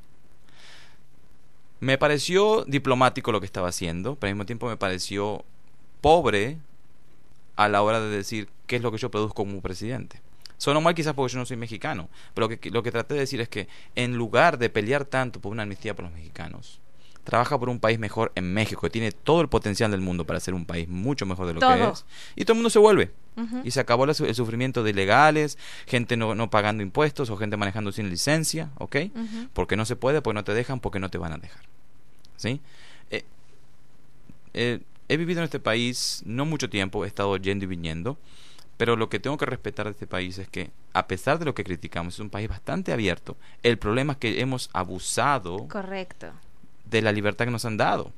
Me pareció diplomático lo que estaba haciendo, pero al mismo tiempo me pareció pobre a la hora de decir qué es lo que yo produzco como presidente. Sonó mal quizás porque yo no soy mexicano, pero lo que traté de decir es que en lugar de pelear tanto por una amnistía para los mexicanos, trabaja por un país mejor en México, que tiene todo el potencial del mundo para ser un país mucho mejor de lo que es, y todo el mundo se vuelve. Y se acabó el sufrimiento de ilegales, gente no pagando impuestos o gente manejando sin licencia, ¿ok? Porque no se puede, porque no te dejan, porque no te van a dejar. ¿Sí? He vivido en este país no mucho tiempo, he estado yendo y viniendo, pero lo que tengo que respetar de este país es que, a pesar de lo que criticamos, es un país bastante abierto. El problema es que hemos abusado de la libertad que nos han dado.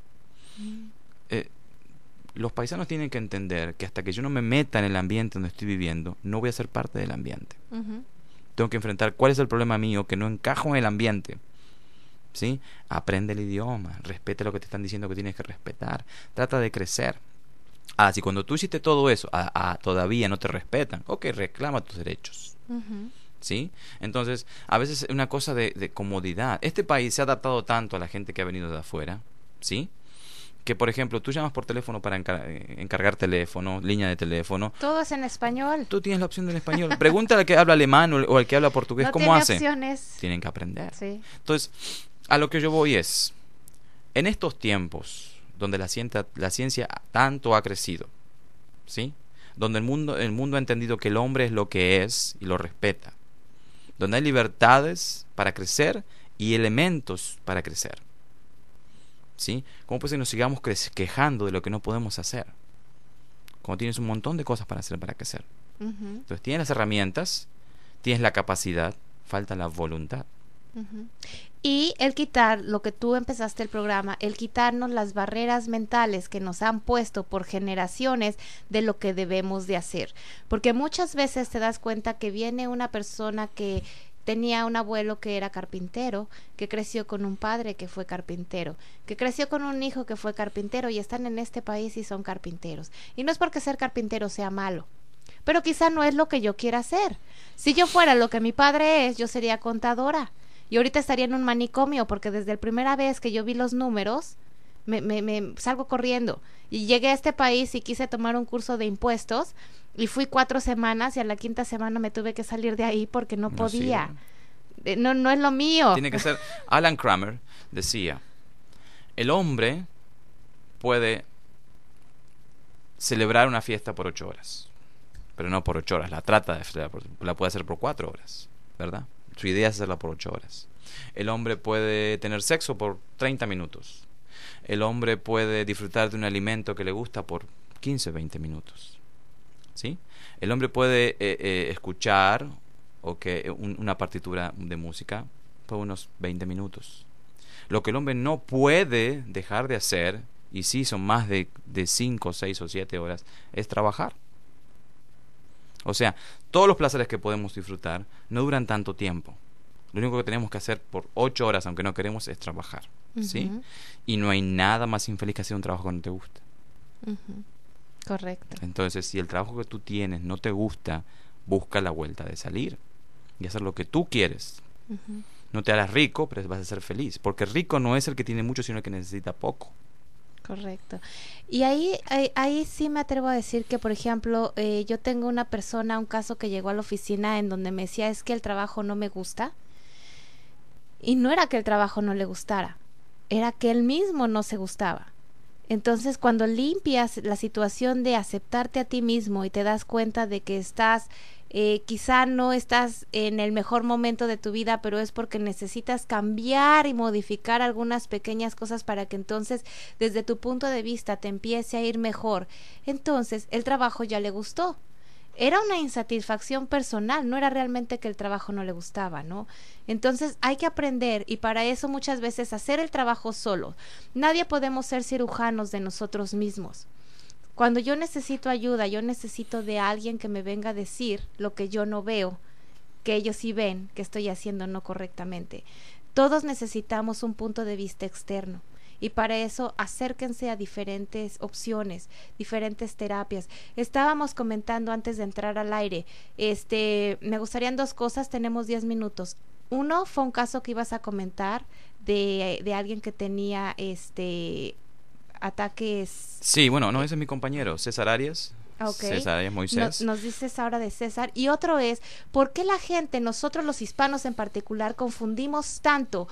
Los paisanos tienen que entender que hasta que yo no me meta en el ambiente donde estoy viviendo, no voy a ser parte del ambiente. Tengo que enfrentar cuál es el problema mío, que no encajo en el ambiente. ¿Sí? Aprende el idioma, respete lo que te están diciendo que tienes que respetar, trata de crecer. Si cuando tú hiciste todo eso todavía no te respetan, ok, reclama tus derechos. ¿Sí? Entonces, a veces es una cosa de comodidad. Este país se ha adaptado tanto a la gente que ha venido de afuera, ¿sí? Que, por ejemplo, tú llamas por teléfono para encargar teléfono, línea de teléfono. Todo es en español. Tú tienes la opción del español. Pregúntale al que habla alemán o al que habla portugués, no ¿cómo hace? Opciones. Tienen que aprender. Sí. Entonces, a lo que yo voy es, en estos tiempos donde la ciencia tanto ha crecido, ¿sí? Donde el mundo ha entendido que el hombre es lo que es y lo respeta, donde hay libertades para crecer y elementos para crecer, ¿sí? ¿Cómo puede ser que nos sigamos quejando de lo que no podemos hacer? Cuando tienes un montón de cosas para hacer para crecer. Entonces tienes las herramientas, tienes la capacidad, falta la voluntad. Y el quitar, lo que tú empezaste el programa, el quitarnos las barreras mentales que nos han puesto por generaciones de lo que debemos de hacer. Porque muchas veces te das cuenta que viene una persona que tenía un abuelo que era carpintero, que creció con un padre que fue carpintero, que creció con un hijo que fue carpintero y están en este país y son carpinteros. Y no es porque ser carpintero sea malo, pero quizá no es lo que yo quiera hacer. Si yo fuera lo que mi padre es, yo sería contadora. Y ahorita estaría en un manicomio porque desde la primera vez que yo vi los números, me salgo corriendo. Y llegué a este país y quise tomar un curso de impuestos y fui 4 semanas y a la 5ª semana me tuve que salir de ahí porque no podía. No es lo mío. Tiene que ser. Alan Kramer decía, el hombre puede celebrar una fiesta por 8 horas, pero no por 8 horas. La puede hacer por 4 horas, ¿verdad? Su idea es hacerla por 8 horas. El hombre puede tener sexo por 30 minutos. El hombre puede disfrutar de un alimento que le gusta por 15, 20 minutos. ¿Sí? El hombre puede escuchar una partitura de música por unos 20 minutos. Lo que el hombre no puede dejar de hacer, y sí son más de 5, 6 o 7 horas, es trabajar. O sea, todos los placeres que podemos disfrutar no duran tanto tiempo. Lo único que tenemos que hacer por 8 horas, aunque no queremos, es trabajar. ¿Sí? Y no hay nada más infeliz que hacer un trabajo que no te gusta. Correcto. Entonces, si el trabajo que tú tienes no te gusta, busca la vuelta de salir y hacer lo que tú quieres. No te harás rico, pero vas a ser feliz. Porque rico no es el que tiene mucho, sino el que necesita poco. Correcto. Y ahí sí me atrevo a decir que, por ejemplo, yo tengo un caso que llegó a la oficina en donde me decía, es que el trabajo no me gusta. Y no era que el trabajo no le gustara, era que él mismo no se gustaba. Entonces, cuando limpias la situación de aceptarte a ti mismo y te das cuenta de que quizá no estás en el mejor momento de tu vida, pero es porque necesitas cambiar y modificar algunas pequeñas cosas para que entonces, desde tu punto de vista, te empiece a ir mejor. Entonces, el trabajo ya le gustó. Era una insatisfacción personal, no era realmente que el trabajo no le gustaba, ¿no? Entonces hay que aprender, y para eso muchas veces hacer el trabajo solo. Nadie podemos ser cirujanos de nosotros mismos. Cuando yo necesito ayuda, yo necesito de alguien que me venga a decir lo que yo no veo, que ellos sí ven que estoy haciendo no correctamente. Todos necesitamos un punto de vista externo. Y para eso acérquense a diferentes opciones, diferentes terapias. Estábamos comentando antes de entrar al aire, me gustarían 2 cosas, tenemos 10 minutos. Uno fue un caso que ibas a comentar de alguien que tenía ataques. Sí, bueno, no, ese es mi compañero, César Arias. Okay. César Arias Moisés. Nos dices ahora de César. Y otro es, ¿por qué la gente, nosotros los hispanos en particular, confundimos tanto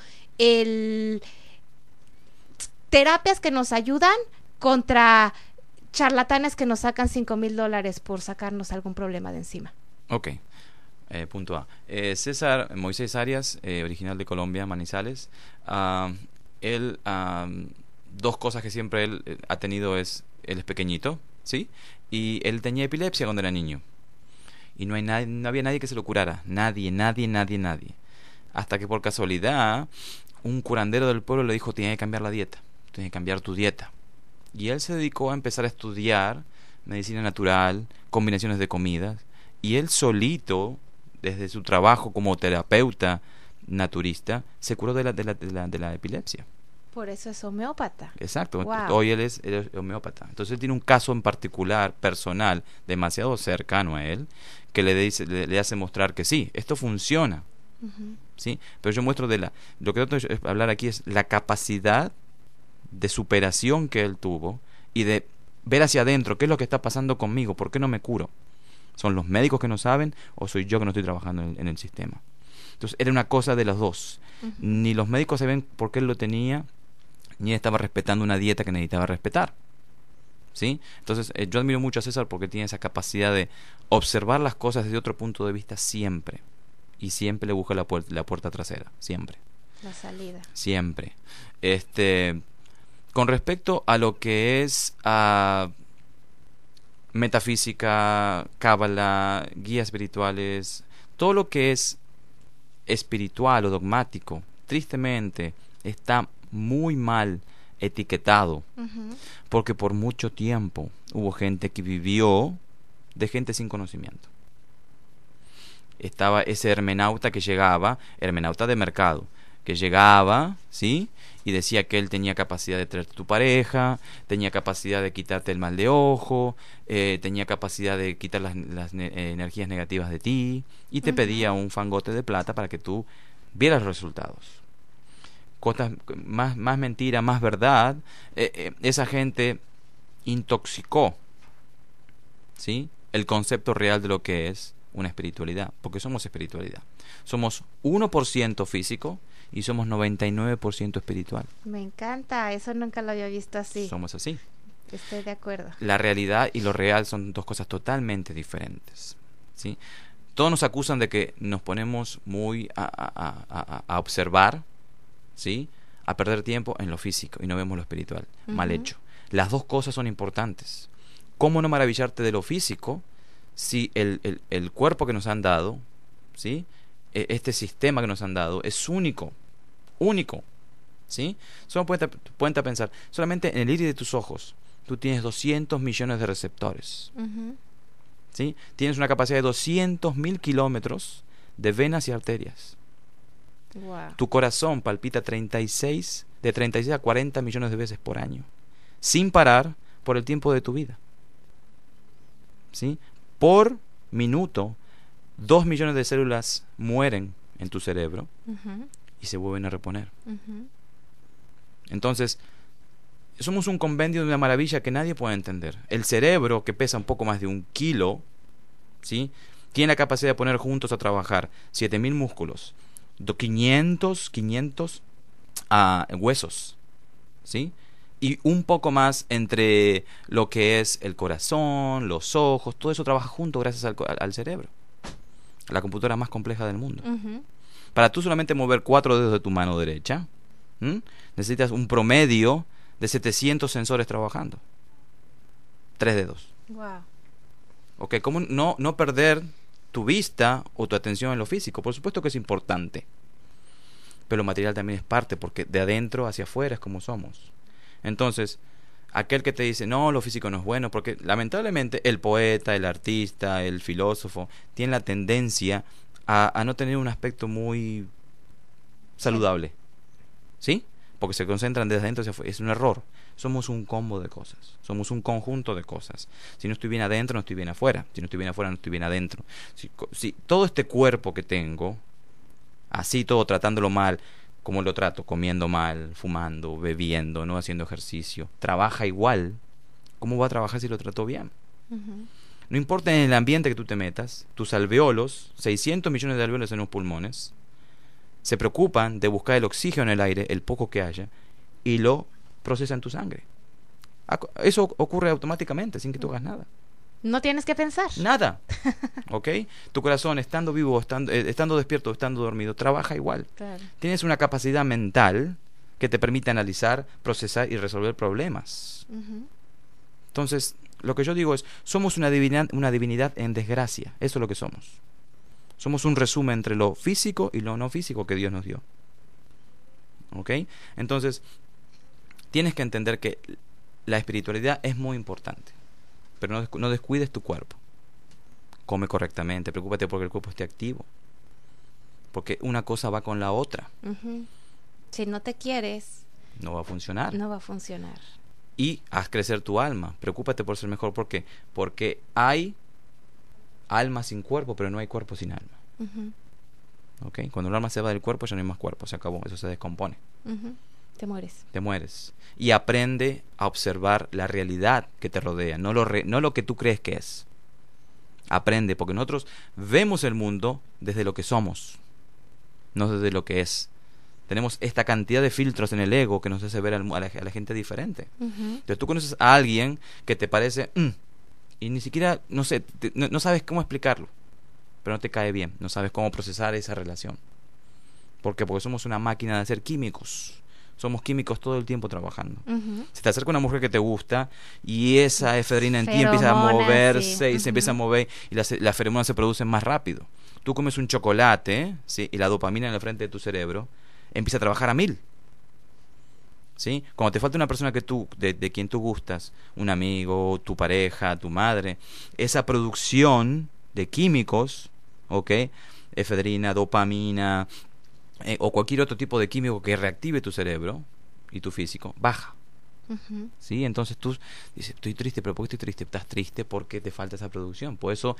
terapias que nos ayudan contra charlatanes que nos sacan $5,000 por sacarnos algún problema de encima? Ok, punto A. César Moisés Arias, original de Colombia, Manizales. Él, 2 cosas que siempre él ha tenido es, él es pequeñito, ¿sí? Y él tenía epilepsia cuando era niño. Y no había nadie que se lo curara. Nadie. Hasta que por casualidad, un curandero del pueblo le dijo, tienes que cambiar la dieta. Tienes que cambiar tu dieta. Y él se dedicó a empezar a estudiar medicina natural, combinaciones de comidas, y él solito, desde su trabajo como terapeuta naturista, se curó de la epilepsia. Por eso es homeópata. Exacto. Wow. Hoy él es homeópata. Entonces él tiene un caso en particular, personal, demasiado cercano a él, que le hace mostrar que sí, esto funciona. ¿Sí? Pero yo muestro lo que trato de hablar aquí es la capacidad de superación que él tuvo y de ver hacia adentro qué es lo que está pasando conmigo, por qué no me curo. ¿Son los médicos que no saben o soy yo que no estoy trabajando en el sistema? Entonces era una cosa de los dos. Ni los médicos saben por qué él lo tenía, ni él estaba respetando una dieta que necesitaba respetar. ¿Sí? Entonces yo admiro mucho a César porque tiene esa capacidad de observar las cosas desde otro punto de vista siempre. Y siempre le busca la puerta trasera, siempre. La salida. Siempre. Con respecto a lo que es metafísica, cábala, guías espirituales, todo lo que es espiritual o dogmático, tristemente, está muy mal etiquetado, porque por mucho tiempo hubo gente que vivió de gente sin conocimiento. Estaba ese hermenauta que llegaba, hermenauta de mercado, que llegaba, ¿sí? Y decía que él tenía capacidad de traerte tu pareja, tenía capacidad de quitarte el mal de ojo, tenía capacidad de quitar las energías negativas de ti, y te pedía un fangote de plata para que tú vieras los resultados. Cosas más mentira, más verdad. Esa gente intoxicó, ¿sí?, el concepto real de lo que es una espiritualidad, porque somos espiritualidad. Somos 1% físico y somos 99% espiritual. Me encanta, eso nunca lo había visto así. Somos así. Estoy de acuerdo. La realidad y lo real son 2 cosas totalmente diferentes, ¿sí? Todos nos acusan de que nos ponemos muy a observar, ¿sí?, a perder tiempo en lo físico y no vemos lo espiritual. Mal hecho. Las 2 cosas son importantes. ¿cómo no maravillarte de lo físico si el cuerpo que nos han dado, ¿sí? Este sistema que nos han dado es único, único, ¿sí? Solo ponte a pensar, solamente en el iris de tus ojos, tú tienes 200 millones de receptores, ¿sí? Tienes una capacidad de 200.000 kilómetros de venas y arterias. Wow. Tu corazón palpita de 36 a 40 millones de veces por año, sin parar por el tiempo de tu vida, ¿sí? Por minuto, 2 millones de células mueren en tu cerebro y se vuelven a reponer. Entonces, somos un compendio de una maravilla que nadie puede entender. El cerebro, que pesa un poco más de 1 kilo, ¿sí? Tiene la capacidad de poner juntos a trabajar 7.000 músculos, 500 huesos, ¿sí? Y un poco más entre lo que es el corazón, los ojos, todo eso trabaja junto gracias al cerebro. La computadora más compleja del mundo. Para tú solamente mover 4 dedos de tu mano derecha, necesitas un promedio de 700 sensores trabajando. 3 dedos. Wow. Ok, ¿cómo no perder tu vista o tu atención en lo físico? Por supuesto que es importante, pero lo material también es parte, porque de adentro hacia afuera es como somos. Entonces, aquel que te dice, no, lo físico no es bueno, porque lamentablemente el poeta, el artista, el filósofo, tiene la tendencia a no tener un aspecto muy saludable, ¿sí? Porque se concentran desde adentro hacia afuera. Es un error. Somos un combo de cosas. Somos un conjunto de cosas. Si no estoy bien adentro, no estoy bien afuera. Si no estoy bien afuera, no estoy bien adentro. Si todo este cuerpo que tengo, así todo tratándolo mal, como lo trato, comiendo mal, fumando, bebiendo, no haciendo ejercicio, trabaja igual, ¿cómo va a trabajar si lo trato bien? No importa en el ambiente que tú te metas, tus alveolos, 600 millones de alveolos en los pulmones, se preocupan de buscar el oxígeno en el aire, el poco que haya, y lo procesan en tu sangre. Eso ocurre automáticamente, sin que tú hagas nada. No tienes que pensar. Nada. ¿Ok? Tu corazón, estando vivo, estando despierto, estando dormido, trabaja igual. Claro. Tienes una capacidad mental que te permite analizar, procesar y resolver problemas. Entonces, lo que yo digo es, somos una divinidad en desgracia. Eso es lo que somos. Somos un resumen entre lo físico y lo no físico que Dios nos dio. ¿Ok? Entonces, tienes que entender que la espiritualidad es muy importante. Pero no descuides tu cuerpo. Come correctamente, preocúpate porque el cuerpo esté activo. Porque una cosa va con la otra. Si no te quieres, no va a funcionar. No va a funcionar. Y haz crecer tu alma. Preocúpate por ser mejor. ¿Por qué? Porque hay alma sin cuerpo, pero no hay cuerpo sin alma. ¿Ok? Cuando el alma se va del cuerpo, ya no hay más cuerpo. Se acabó. Eso se descompone. Te mueres. Te mueres. Y aprende a observar la realidad que te rodea, no lo que tú crees que es. Aprende, porque nosotros vemos el mundo desde lo que somos, no desde lo que es. Tenemos esta cantidad de filtros en el ego que nos hace ver a la gente diferente. Entonces tú conoces a alguien que te parece y ni siquiera, no sé, no sabes cómo explicarlo, pero no te cae bien, no sabes cómo procesar esa relación. ¿Por qué? Porque somos una máquina de hacer químicos. Somos químicos todo el tiempo trabajando. Se te acerca una mujer que te gusta y esa efedrina en ti empieza a moverse y se empieza a mover y las feromonas se producen más rápido. Tú comes un chocolate, ¿sí? Y la dopamina en la frente de tu cerebro empieza a trabajar a 1000. ¿Sí? Cuando te falta una persona que de quien tú gustas, un amigo, tu pareja, tu madre, esa producción de químicos, ¿ok? Efedrina, dopamina, o cualquier otro tipo de químico que reactive tu cerebro y tu físico, baja. ¿Sí? Entonces tú dices, estoy triste, pero ¿por qué estoy triste? Estás triste porque te falta esa producción. Por eso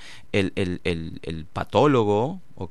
el patólogo, ¿ok?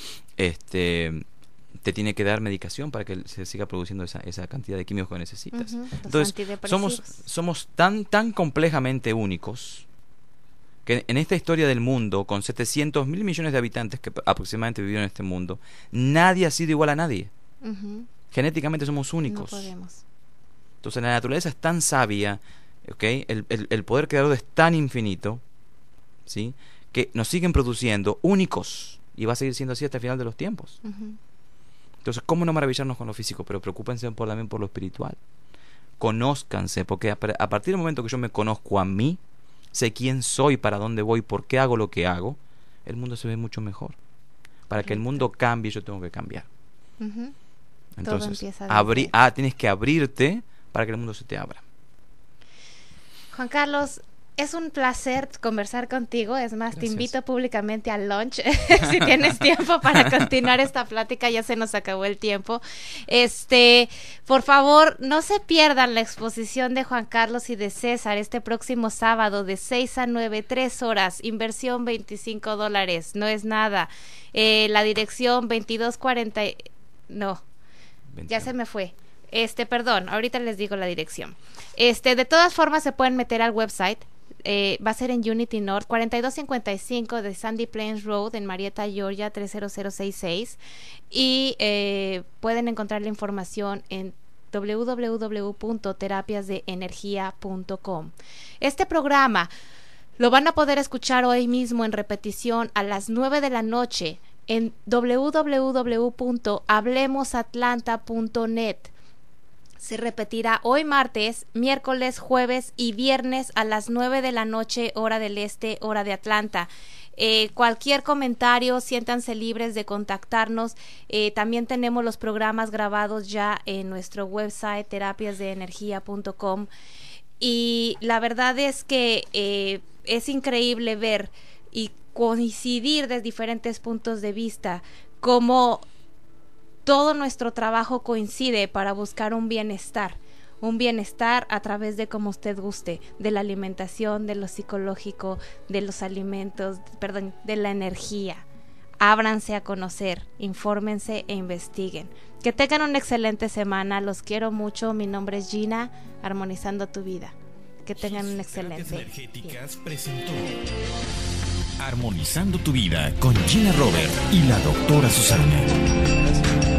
Te tiene que dar medicación para que se siga produciendo esa cantidad de químicos que necesitas. Entonces somos tan complejamente únicos que en esta historia del mundo, con 700.000 millones de habitantes que aproximadamente vivieron en este mundo, nadie ha sido igual a nadie. Genéticamente somos únicos. No podemos. Entonces la naturaleza es tan sabia, ¿okay? El poder creador es tan infinito, ¿sí? Que nos siguen produciendo únicos y va a seguir siendo así hasta el final de los tiempos. Entonces, ¿cómo no maravillarnos con lo físico? Pero preocúpense también por lo espiritual. Conózcanse, porque a partir del momento que yo me conozco a mí, sé quién soy, para dónde voy, por qué hago lo que hago, el mundo se ve mucho mejor. Para que el mundo cambie, yo tengo que cambiar. Entonces, tienes que abrirte para que el mundo se te abra. Juan Carlos, es un placer conversar contigo. Es más, te invito públicamente al lunch si tienes tiempo para continuar esta plática. Ya se nos acabó el tiempo. Por favor, no se pierdan la exposición de Juan Carlos y de César este próximo sábado de 6 a 9, 3 horas, inversión $25, no es nada. La dirección 2240, no, 21. Ya se me fue. Perdón, ahorita les digo la dirección. De todas formas se pueden meter al website. Va a ser en Unity North, 4255 de Sandy Plains Road en Marietta, Georgia 30066, y pueden encontrar la información en www.terapiasdeenergia.com. Este programa lo van a poder escuchar hoy mismo en repetición a las 9 de la noche en www.hablemosatlanta.net. Se repetirá hoy martes, miércoles, jueves y viernes a las 9 de la noche, hora del este, hora de Atlanta. Cualquier comentario, siéntanse libres de contactarnos. También tenemos los programas grabados ya en nuestro website, terapiasdeenergia.com. Y la verdad es que es increíble ver y coincidir de diferentes puntos de vista cómo todo nuestro trabajo coincide para buscar un bienestar a través de como usted guste, de la alimentación, de lo psicológico, de los alimentos, de la energía. Ábranse a conocer, infórmense e investiguen. Que tengan una excelente semana, los quiero mucho. Mi nombre es Gina, Armonizando tu Vida. Que tengan un excelente Energéticas presentó Armonizando tu Vida con Gina Robert y la doctora Susana.